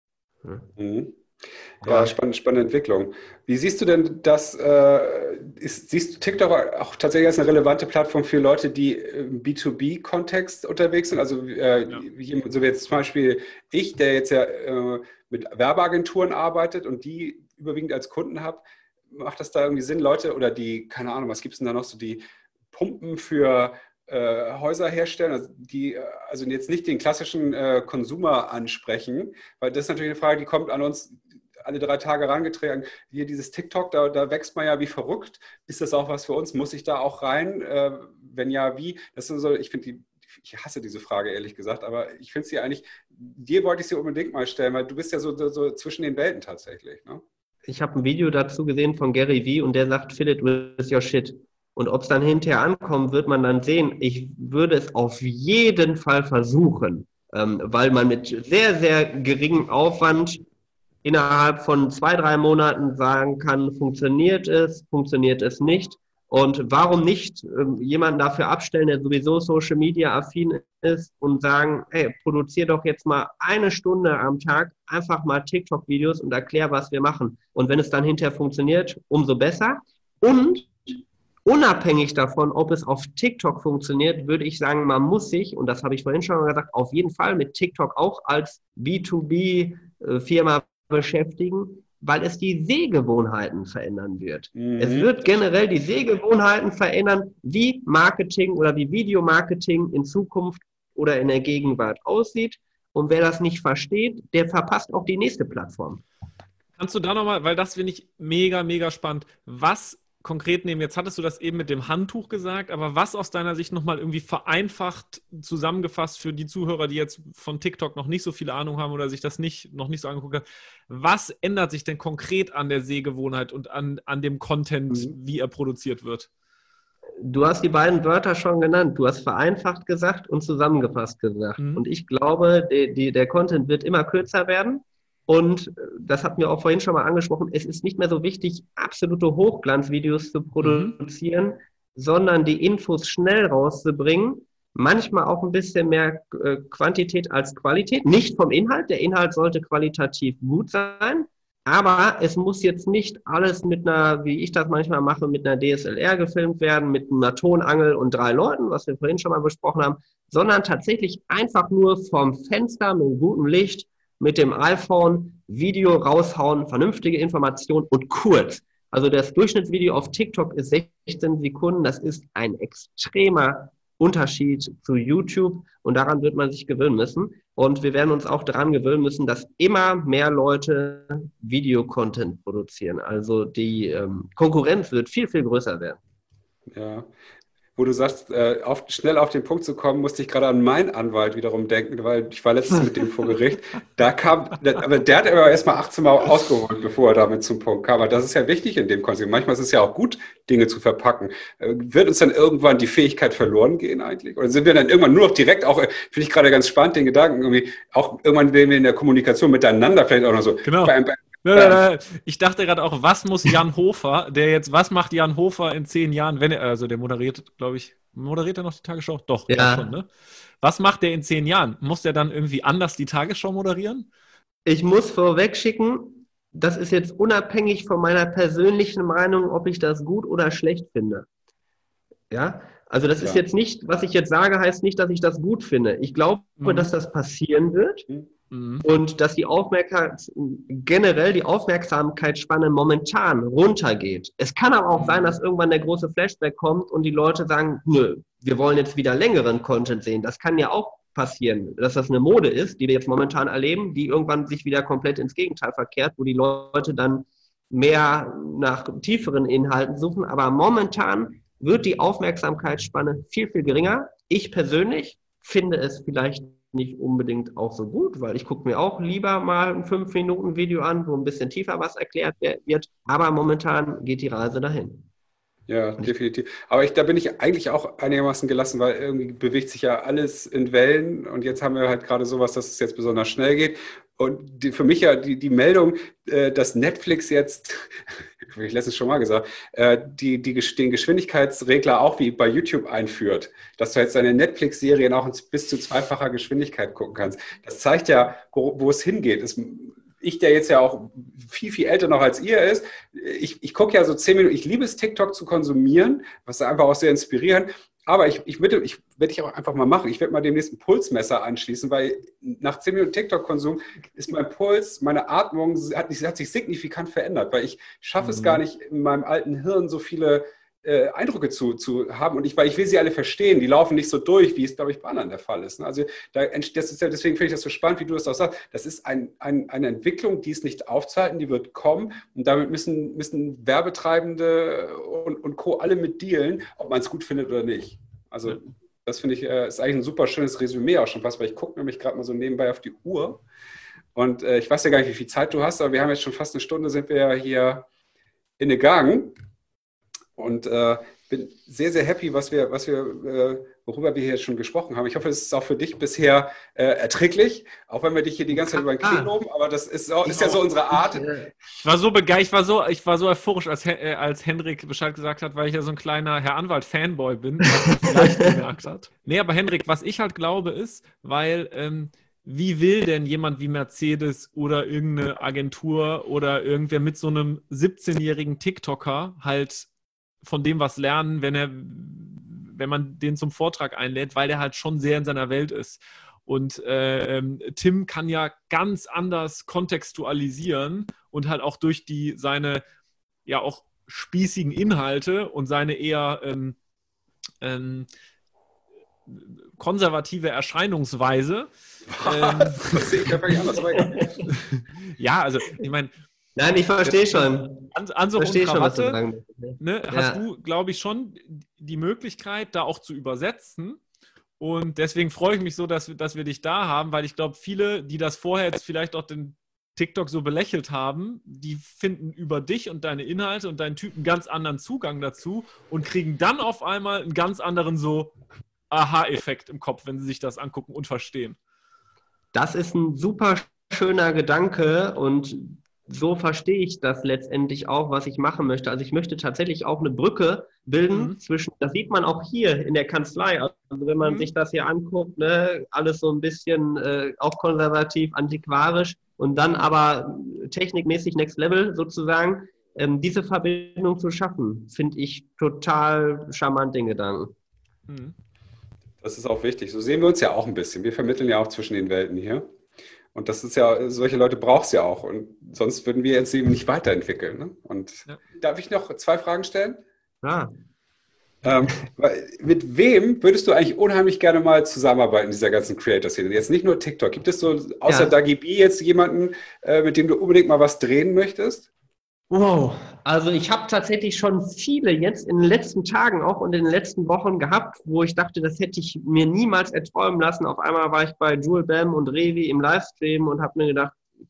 Mhm. Ja, spannende, spannende Entwicklung. Wie siehst du denn das, äh, ist, siehst du TikTok auch tatsächlich als eine relevante Plattform für Leute, die im B zwei B-Kontext unterwegs sind? Also äh, ja. wie, so wie jetzt zum Beispiel ich, der jetzt ja äh, mit Werbeagenturen arbeitet und die überwiegend als Kunden habe, macht das da irgendwie Sinn, Leute oder die, keine Ahnung, was gibt es denn da noch so, die Pumpen für äh, Häuser herstellen, also die also jetzt nicht den klassischen äh, Consumer ansprechen, weil das ist natürlich eine Frage, die kommt an uns alle drei Tage herangetragen. Hier dieses TikTok, da, da wächst man ja wie verrückt. Ist das auch was für uns? Muss ich da auch rein? Äh, wenn ja, wie? Das ist so, ich finde die, ich hasse diese Frage, ehrlich gesagt, aber ich finde sie eigentlich, dir wollte ich sie unbedingt mal stellen, weil du bist ja so, so, so zwischen den Welten tatsächlich, ne? Ich habe ein Video dazu gesehen von Gary Vee und der sagt, fill it with your shit. Und ob es dann hinterher ankommt, wird man dann sehen. Ich würde es auf jeden Fall versuchen, ähm, weil man mit sehr, sehr geringem Aufwand innerhalb von zwei, drei Monaten sagen kann, funktioniert es, funktioniert es nicht. Und warum nicht ähm, jemanden dafür abstellen, der sowieso Social Media affin ist und sagen, hey, produzier doch jetzt mal eine Stunde am Tag einfach mal TikTok-Videos und erklär, was wir machen. Und wenn es dann hinterher funktioniert, umso besser. Und unabhängig davon, ob es auf TikTok funktioniert, würde ich sagen, man muss sich, und das habe ich vorhin schon mal gesagt, auf jeden Fall mit TikTok auch als B zwei B-Firma beschäftigen, weil es die Sehgewohnheiten verändern wird. Mhm. Es wird generell die Sehgewohnheiten verändern, wie Marketing oder wie Videomarketing in Zukunft oder in der Gegenwart aussieht. Und wer das nicht versteht, der verpasst auch die nächste Plattform. Kannst du da nochmal, weil das finde ich mega, mega spannend, was konkret nehmen, jetzt hattest du das eben mit dem Handtuch gesagt, aber was aus deiner Sicht nochmal irgendwie vereinfacht zusammengefasst für die Zuhörer, die jetzt von TikTok noch nicht so viel Ahnung haben oder sich das nicht, noch nicht so angeguckt haben, was ändert sich denn konkret an der Sehgewohnheit und an, an dem Content, mhm. wie er produziert wird? Du hast die beiden Wörter schon genannt. Du hast vereinfacht gesagt und zusammengefasst gesagt. Mhm. Und ich glaube, die, die, der Content wird immer kürzer werden. Und das hatten wir auch vorhin schon mal angesprochen, es ist nicht mehr so wichtig, absolute Hochglanzvideos zu produzieren, mhm. sondern die Infos schnell rauszubringen. manchmal auch ein bisschen mehr äh, Quantität als Qualität. Nicht vom Inhalt, der Inhalt sollte qualitativ gut sein, aber es muss jetzt nicht alles mit einer, wie ich das manchmal mache, mit einer D S L R gefilmt werden, mit einer Tonangel und drei Leuten, was wir vorhin schon mal besprochen haben, sondern tatsächlich einfach nur vom Fenster mit gutem Licht, mit dem iPhone, Video raushauen, vernünftige Informationen und kurz. Also das Durchschnittsvideo auf TikTok ist sechzehn Sekunden, das ist ein extremer Unterschied zu YouTube und daran wird man sich gewöhnen müssen. Und wir werden uns auch daran gewöhnen müssen, dass immer mehr Leute Videocontent produzieren. Also die ähm, Konkurrenz wird viel, viel größer werden. Ja. Wo du sagst, äh, auf, schnell auf den Punkt zu kommen, musste ich gerade an meinen Anwalt wiederum denken, weil ich war letztens mit dem vor Gericht. Da kam, der, aber der hat aber erst mal achtzehn Mal ausgeholt, bevor er damit zum Punkt kam. Aber das ist ja wichtig in dem Kontext. Manchmal ist es ja auch gut, Dinge zu verpacken. Äh, wird uns dann irgendwann die Fähigkeit verloren gehen eigentlich? Oder sind wir dann irgendwann nur noch direkt, auch, äh, finde ich gerade ganz spannend, den Gedanken, irgendwie, auch irgendwann werden wir in der Kommunikation miteinander vielleicht auch noch so. Genau. Bei, bei, Ich dachte gerade auch, was muss Jan Hofer, der jetzt, was macht Jan Hofer in zehn Jahren, wenn er, also der moderiert, glaube ich, moderiert er noch die Tagesschau? Doch, ja. Ja schon, ne? Was macht der in zehn Jahren? Muss der dann irgendwie anders die Tagesschau moderieren? Ich muss vorweg schicken, das ist jetzt unabhängig von meiner persönlichen Meinung, ob ich das gut oder schlecht finde. Ja, also das ja. ist jetzt nicht, was ich jetzt sage, heißt nicht, dass ich das gut finde. Ich glaube, mhm. dass das passieren wird. Mhm. Und dass die Aufmerksam generell die Aufmerksamkeitsspanne momentan runtergeht. Es kann aber auch sein, dass irgendwann der große Flashback kommt und die Leute sagen, nö, wir wollen jetzt wieder längeren Content sehen. Das kann ja auch passieren, dass das eine Mode ist, die wir jetzt momentan erleben, die irgendwann sich wieder komplett ins Gegenteil verkehrt, wo die Leute dann mehr nach tieferen Inhalten suchen. Aber momentan wird die Aufmerksamkeitsspanne viel, viel geringer. Ich persönlich finde es vielleicht nicht unbedingt auch so gut, weil ich gucke mir auch lieber mal ein fünf Minuten Video an, wo ein bisschen tiefer was erklärt wird, aber momentan geht die Reise dahin. Ja, definitiv. Aber ich, da bin ich eigentlich auch einigermaßen gelassen, weil irgendwie bewegt sich ja alles in Wellen und jetzt haben wir halt gerade sowas, dass es jetzt besonders schnell geht. Und die, für mich ja die, die Meldung, äh, dass Netflix jetzt, ich letztens schon mal gesagt, äh, die, die, den Geschwindigkeitsregler auch wie bei YouTube einführt, dass du jetzt deine Netflix-Serien auch in bis zu zweifacher Geschwindigkeit gucken kannst. Das zeigt ja, wo, wo es hingeht. Es, ich, der jetzt ja auch viel, viel älter noch als ihr ist, ich, ich gucke ja so zehn Minuten, ich liebe es, TikTok zu konsumieren, was einfach auch sehr inspirierend. Aber ich, ich würde, ich werde ich auch einfach mal machen. Ich werde mal demnächst ein Pulsmesser anschließen, weil nach zehn Minuten TikTok-Konsum ist mein Puls, meine Atmung hat, hat sich signifikant verändert, weil ich schaffe mhm. es gar nicht, in meinem alten Hirn so viele äh, Eindrücke zu, zu haben. Und ich, weil ich will sie alle verstehen. Die laufen nicht so durch, wie es, glaube ich, bei anderen der Fall ist. Also da, das ist ja, deswegen finde ich das so spannend, wie du das auch sagst. Das ist ein, ein, eine Entwicklung, die ist nicht aufzuhalten, die wird kommen. Und damit müssen, müssen Werbetreibende und, und Co. alle mit dealen, ob man es gut findet oder nicht. Also ja. das finde ich, äh, ist eigentlich ein super schönes Resümee auch schon fast, weil ich gucke nämlich gerade mal so nebenbei auf die Uhr. Und äh, ich weiß ja gar nicht, wie viel Zeit du hast, aber wir haben jetzt schon fast eine Stunde, sind wir ja hier in den Gang. Und äh, bin sehr, sehr happy, was wir, was wir, äh, worüber wir hier schon gesprochen haben. Ich hoffe, es ist auch für dich bisher äh, erträglich, auch wenn wir dich hier die ganze Zeit über den Knie loben, aber das ist, auch, ist ja so unsere Art. Ich war so begeistert, ich war so, ich war so euphorisch, als, äh, als Henrik Bescheid gesagt hat, weil ich ja so ein kleiner Herr Anwalt-Fanboy bin, was man vielleicht gemerkt hat. Nee, aber Henrik, was ich halt glaube ist, weil ähm, wie will denn jemand wie Mercedes oder irgendeine Agentur oder irgendwer mit so einem siebzehnjährigen TikToker halt von dem was lernen, wenn er, wenn man den zum Vortrag einlädt, weil der halt schon sehr in seiner Welt ist. Und äh, ähm, Tim kann ja ganz anders kontextualisieren und halt auch durch die seine ja auch spießigen Inhalte und seine eher ähm, ähm, konservative Erscheinungsweise. Ähm, das sehe ich ja völlig anders. Ja, also ich meine, Nein, ich verstehe schon. An, an so verstehe schon, was du sagen willst. Ne, ja. Hast du, glaube ich, schon die Möglichkeit, da auch zu übersetzen. Und deswegen freue ich mich so, dass wir, dass wir dich da haben, weil ich glaube, viele, die das vorher jetzt vielleicht auch den TikTok so belächelt haben, die finden über dich und deine Inhalte und deinen Typen ganz anderen Zugang dazu und kriegen dann auf einmal einen ganz anderen so Aha-Effekt im Kopf, wenn sie sich das angucken und verstehen. Das ist ein super schöner Gedanke und so verstehe ich das letztendlich auch, was ich machen möchte. Also ich möchte tatsächlich auch eine Brücke bilden mhm. zwischen, das sieht man auch hier in der Kanzlei, also wenn man mhm. sich das hier anguckt, ne, alles so ein bisschen äh, auch konservativ, antiquarisch und dann aber technikmäßig Next Level sozusagen. Ähm, diese Verbindung zu schaffen, finde ich total charmant, den Gedanken. Mhm. Das ist auch wichtig. So sehen wir uns ja auch ein bisschen. Wir vermitteln ja auch zwischen den Welten hier. Und das ist ja, solche Leute braucht es ja auch. Und sonst würden wir jetzt eben nicht weiterentwickeln. Ne? Und ja. Darf ich noch zwei Fragen stellen? Ja. Ähm, mit wem würdest du eigentlich unheimlich gerne mal zusammenarbeiten in dieser ganzen Creator-Szene? Jetzt nicht nur TikTok. Gibt es so, außer ja. Dagi B, jetzt jemanden, äh, mit dem du unbedingt mal was drehen möchtest? Wow, also ich habe tatsächlich schon viele jetzt in den letzten Tagen auch und in den letzten Wochen gehabt, wo ich dachte, das hätte ich mir niemals erträumen lassen. Auf einmal war ich bei Jewel Bam und Revi im Livestream und habe mir gedacht,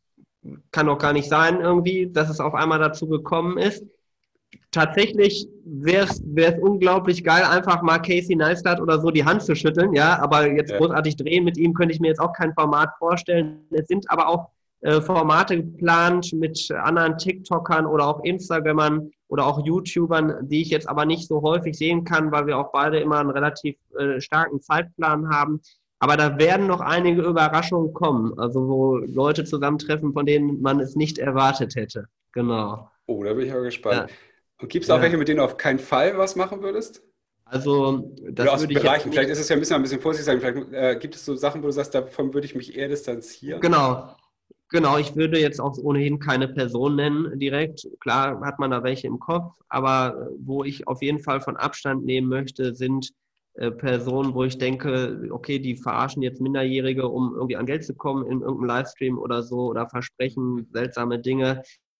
kann doch gar nicht sein irgendwie, dass es auf einmal dazu gekommen ist. Tatsächlich wäre es unglaublich geil, einfach mal Casey Neistat oder so die Hand zu schütteln, ja, aber jetzt ja. großartig drehen mit ihm könnte ich mir jetzt auch kein Format vorstellen. Es sind aber auch Formate geplant mit anderen TikTokern oder auch Instagrammern oder auch YouTubern, die ich jetzt aber nicht so häufig sehen kann, weil wir auch beide immer einen relativ äh, starken Zeitplan haben. Aber da werden noch einige Überraschungen kommen, also wo Leute zusammentreffen, von denen man es nicht erwartet hätte. Genau. Oh, da bin ich aber gespannt. Ja. Und gibt es auch ja. welche, mit denen du auf keinen Fall was machen würdest? Also, das oder aus würde ich Bereichen. Jetzt vielleicht ist es ja ein bisschen, ein bisschen vorsichtig sein. Vielleicht äh, gibt es so Sachen, wo du sagst, davon würde ich mich eher distanzieren. Genau. Genau, ich würde jetzt auch ohnehin keine Person nennen direkt. Klar hat man da welche im Kopf, aber wo ich auf jeden Fall von Abstand nehmen möchte, sind äh, Personen, wo ich denke, okay, die verarschen jetzt Minderjährige, um irgendwie an Geld zu kommen in irgendeinem Livestream oder so oder versprechen seltsame Dinge.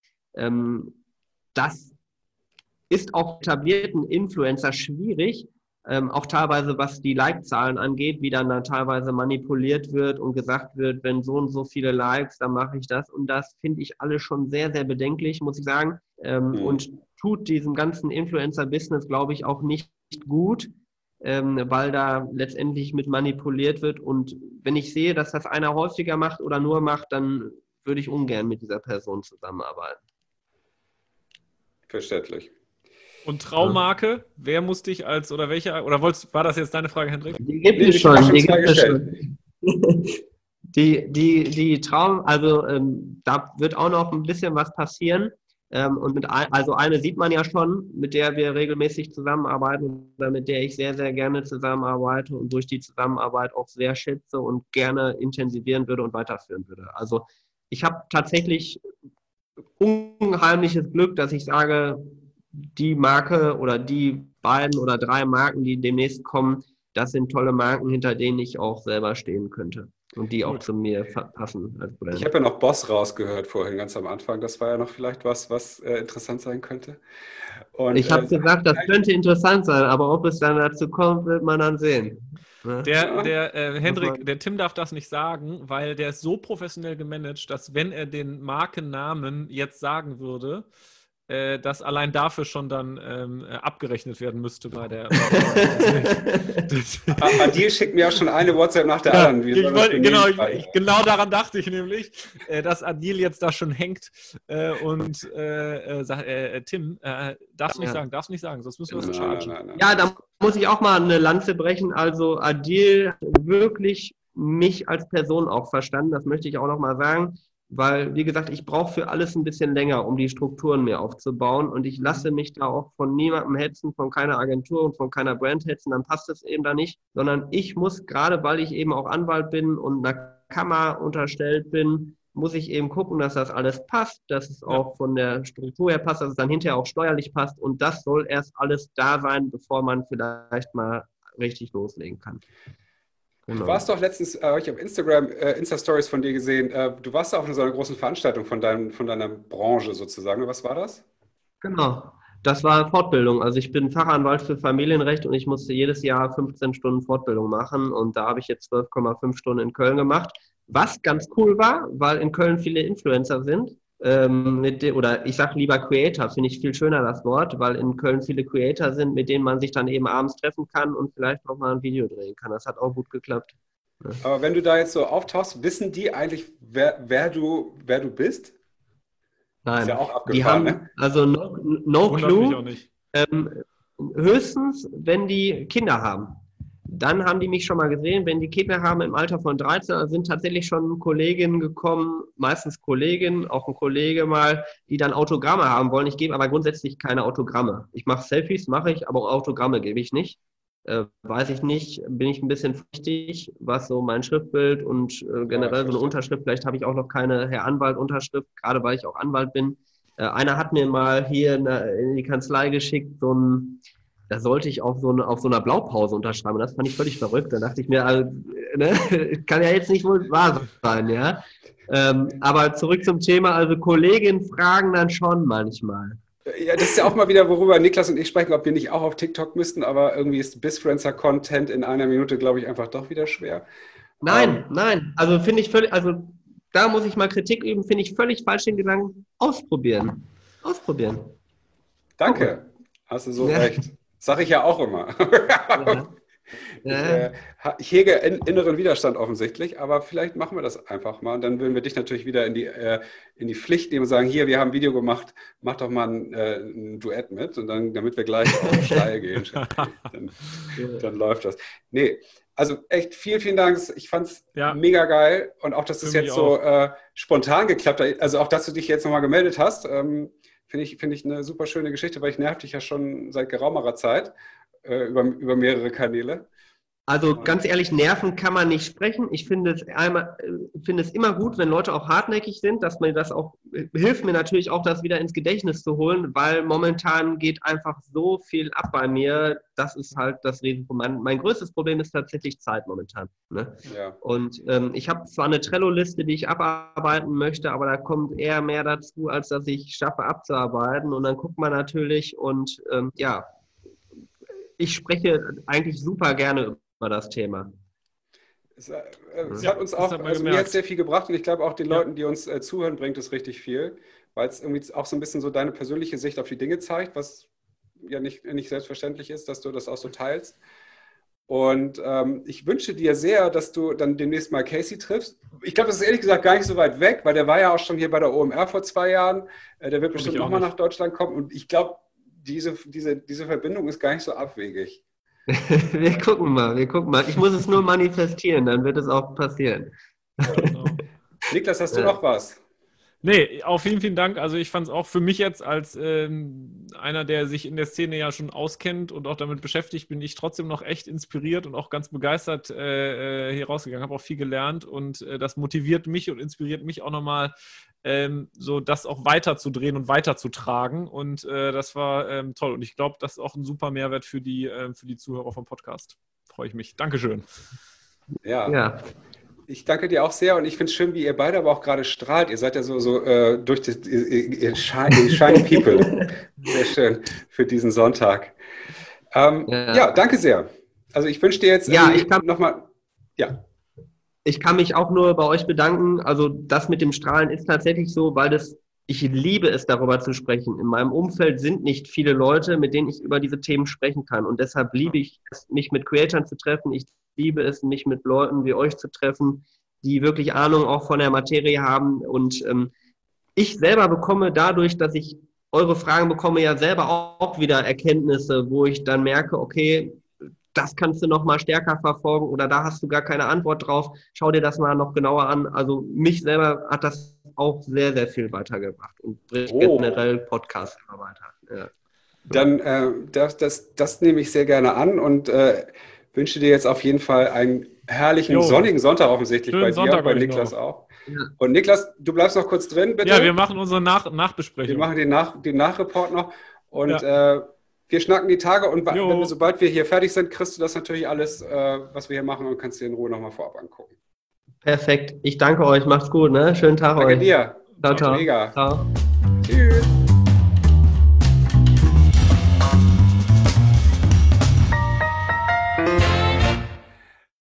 Ähm, das ist auch etablierten Influencer schwierig, Ähm, auch teilweise, was die Like-Zahlen angeht, wie dann da teilweise manipuliert wird und gesagt wird, wenn so und so viele Likes, dann mache ich das. Und das finde ich alle schon sehr, sehr bedenklich, muss ich sagen. Ähm, mhm. Und tut diesem ganzen Influencer-Business, glaube ich, auch nicht gut, ähm, weil da letztendlich mit manipuliert wird. Und wenn ich sehe, dass das einer häufiger macht oder nur macht, dann würde ich ungern mit dieser Person zusammenarbeiten. Verständlich. Und Traummarke, wer muss dich als, oder welche, oder wolltest, war das jetzt deine Frage, Hendrik? Die gibt es schon, die gibt es schon. Die, die, die Traum, also ähm, da wird auch noch ein bisschen was passieren. Ähm, und mit ein, also eine sieht man ja schon, mit der wir regelmäßig zusammenarbeiten oder mit der ich sehr, sehr gerne zusammenarbeite und durch die Zusammenarbeit auch sehr schätze und gerne intensivieren würde und weiterführen würde. Also ich habe tatsächlich unheimliches Glück, dass ich sage, die Marke oder die beiden oder drei Marken, die demnächst kommen, das sind tolle Marken, hinter denen ich auch selber stehen könnte und die auch zu mir passen als Brand. Ich habe ja noch Boss rausgehört vorhin, ganz am Anfang. Das war ja noch vielleicht was, was äh, interessant sein könnte. Und, ich habe äh, gesagt, das könnte interessant sein, aber ob es dann dazu kommt, wird man dann sehen. Der, der äh, Hendrik, der Tim darf das nicht sagen, weil der ist so professionell gemanagt, dass wenn er den Markennamen jetzt sagen würde, Äh, dass allein dafür schon dann ähm, abgerechnet werden müsste bei der. Adil schickt mir auch schon eine WhatsApp nach der ja, anderen. Ich wollte, genau, ich, genau daran dachte ich nämlich, äh, dass Adil jetzt da schon hängt äh, und äh, sagt, äh, Tim, äh, darfst du nicht ja. sagen, darfst du nicht sagen, sonst müssen wir das entscheiden. Ja, da muss ich auch mal eine Lanze brechen. Also Adil hat wirklich mich als Person auch verstanden, das möchte ich auch noch mal sagen. Weil, wie gesagt, ich brauche für alles ein bisschen länger, um die Strukturen mir aufzubauen und ich lasse mich da auch von niemandem hetzen, von keiner Agentur und von keiner Brand hetzen, dann passt es eben da nicht, sondern ich muss, gerade weil ich eben auch Anwalt bin und einer Kammer unterstellt bin, muss ich eben gucken, dass das alles passt, dass es auch von der Struktur her passt, dass es dann hinterher auch steuerlich passt und das soll erst alles da sein, bevor man vielleicht mal richtig loslegen kann. Genau. Du warst doch letztens, äh, ich habe Instagram, äh, Insta-Stories von dir gesehen, äh, du warst da auf so einer großen Veranstaltung von, deinem, von deiner Branche sozusagen. Was war das? Genau, das war Fortbildung. Also ich bin Fachanwalt für Familienrecht und ich musste jedes Jahr fünfzehn Stunden Fortbildung machen und da habe ich jetzt zwölf Komma fünf Stunden in Köln gemacht. Was ganz cool war, weil in Köln viele Influencer sind. Ähm, mit de- oder ich sage lieber Creator, finde ich viel schöner das Wort, weil in Köln viele Creator sind, mit denen man sich dann eben abends treffen kann und vielleicht noch mal ein Video drehen kann. Das hat auch gut geklappt. Ja. Aber wenn du da jetzt so auftauchst, wissen die eigentlich, wer, wer, du, wer du bist? Nein. Ist ja auch abgefahren, die haben, ne? Also no, no Wundert mich clue. auch nicht. Ähm, höchstens, wenn die Kinder haben. Dann haben die mich schon mal gesehen. Wenn die Kinder haben im Alter von dreizehn, sind tatsächlich schon Kolleginnen gekommen, meistens Kolleginnen, auch ein Kollege mal, die dann Autogramme haben wollen. Ich gebe aber grundsätzlich keine Autogramme. Ich mache Selfies, mache ich, aber Autogramme gebe ich nicht. Äh, weiß ich nicht, bin ich ein bisschen vorsichtig, was so mein Schriftbild und äh, generell Ja, so eine Unterschrift, vielleicht habe ich auch noch keine Herr Anwalt-Unterschrift, gerade weil ich auch Anwalt bin. Äh, einer hat mir mal hier in, in die Kanzlei geschickt, so ein, da sollte ich auf so, eine, auf so einer Blaupause unterschreiben. Und das fand ich völlig verrückt. Da dachte ich mir, also, ne, kann ja jetzt nicht wohl wahr sein, ja. Ähm, aber zurück zum Thema, also Kolleginnen fragen dann schon manchmal. Ja, das ist ja auch mal wieder, worüber Niklas und ich sprechen, ob wir nicht auch auf TikTok müssten, aber irgendwie ist Bizfluencer-Content in einer Minute, glaube ich, einfach doch wieder schwer. Nein, um, nein, also finde ich völlig, also da muss ich mal Kritik üben, finde ich völlig falsch den Gedanken, ausprobieren. Ausprobieren. Danke, hast du so Ja. recht. Sag ich ja auch immer. Ja. Ich, äh, ich hege in, inneren Widerstand offensichtlich, aber vielleicht machen wir das einfach mal. Und dann würden wir dich natürlich wieder in die, äh, in die Pflicht nehmen und sagen, hier, wir haben ein Video gemacht, mach doch mal ein, äh, ein Duett mit, und dann, damit wir gleich auf steil gehen. Dann, dann läuft das. Nee, also echt vielen, vielen Dank. Ich fand es Ja. mega geil, und auch, dass das Für jetzt mich so äh, spontan geklappt hat. Also auch, dass du dich jetzt nochmal gemeldet hast, ähm, finde ich, finde ich eine super schöne Geschichte, weil ich nerv dich ja schon seit geraumerer Zeit. Über, über mehrere Kanäle. Also ganz ehrlich, Nerven kann man nicht sprechen. Ich finde es einmal, finde es immer gut, wenn Leute auch hartnäckig sind, dass man das auch, hilft mir natürlich auch, das wieder ins Gedächtnis zu holen, weil momentan geht einfach so viel ab bei mir. Das ist halt das Risiko. Mein, mein größtes Problem ist tatsächlich Zeit momentan. Ne? Ja. Und ähm, ich habe zwar eine Trello-Liste, die ich abarbeiten möchte, aber da kommt eher mehr dazu, als dass ich schaffe abzuarbeiten. Und dann guckt man natürlich und ähm, ja, ich spreche eigentlich super gerne über das Thema. Es, äh, es Ja, hat uns das auch, hat man also mir gemerkt. hat es sehr viel gebracht, und ich glaube auch den Ja. Leuten, die uns äh, zuhören, bringt es richtig viel, weil es irgendwie auch so ein bisschen so deine persönliche Sicht auf die Dinge zeigt, was ja nicht, nicht selbstverständlich ist, dass du das auch so teilst. Und ähm, ich wünsche dir sehr, dass du dann demnächst mal Casey triffst. Ich glaube, das ist ehrlich gesagt gar nicht so weit weg, weil der war ja auch schon hier bei der O M R vor zwei Jahren. Äh, der wird Komm bestimmt ich auch nochmal nicht. nach Deutschland kommen, und ich glaube, diese, diese, diese Verbindung ist gar nicht so abwegig. Wir gucken mal, wir gucken mal. Ich muss es nur manifestieren, dann wird es auch passieren. Genau. Niklas, hast du Ja. noch was? Nee, auch vielen, vielen Dank. Also ich fand es auch für mich jetzt als ähm, einer, der sich in der Szene ja schon auskennt und auch damit beschäftigt, bin ich trotzdem noch echt inspiriert und auch ganz begeistert äh, hier rausgegangen. Habe auch viel gelernt, und äh, das motiviert mich und inspiriert mich auch nochmal, ähm, so das auch weiterzudrehen und weiterzutragen. Und äh, das war ähm, toll. Und ich glaube, das ist auch ein super Mehrwert für die, äh, für die Zuhörer vom Podcast. Freue ich mich. Dankeschön. Ja. Ja, Ich danke dir auch sehr, und ich finde es schön, wie ihr beide aber auch gerade strahlt. Ihr seid ja so, so äh, durch das, ihr, ihr shiny, shiny people. Sehr schön für diesen Sonntag. Ähm, ja. Ja. danke sehr. Also ich wünsche dir jetzt Ja, ich kann- nochmal, ja, ich kann mich auch nur bei euch bedanken. Also das mit dem Strahlen ist tatsächlich so, weil das, ich liebe es, darüber zu sprechen. In meinem Umfeld sind nicht viele Leute, mit denen ich über diese Themen sprechen kann. Und deshalb liebe ich es, mich mit Creatoren zu treffen. Ich liebe es, mich mit Leuten wie euch zu treffen, die wirklich Ahnung auch von der Materie haben. Und ähm, ich selber bekomme dadurch, dass ich eure Fragen bekomme, ja selber auch, auch wieder Erkenntnisse, wo ich dann merke, okay, das kannst du noch mal stärker verfolgen, oder da hast du gar keine Antwort drauf. Schau dir das mal noch genauer an. Also mich selber hat das auch sehr, sehr viel weitergebracht und bringt Oh. generell Podcast immer weiter. Ja. dann äh, das, das, das nehme ich sehr gerne an, und äh, wünsche dir jetzt auf jeden Fall einen herrlichen, Jo. sonnigen Sonntag offensichtlich Schönen bei dir, Sonntag bei euch Niklas noch. auch. Ja. Und Niklas, du bleibst noch kurz drin, bitte. Ja, wir machen unsere Nach Wir Nachbesprechung. machen den, Nach den Nachreport noch, und Ja. äh, wir schnacken die Tage, und wa- Jo. wenn wir, sobald wir hier fertig sind, kriegst du das natürlich alles, äh, was wir hier machen, und kannst dir in Ruhe nochmal vorab angucken. Perfekt. Ich danke euch. Macht's gut. Ne? Schönen Tag Danke euch. dir. Ciao, ciao. Mega. Ciao. Tschüss.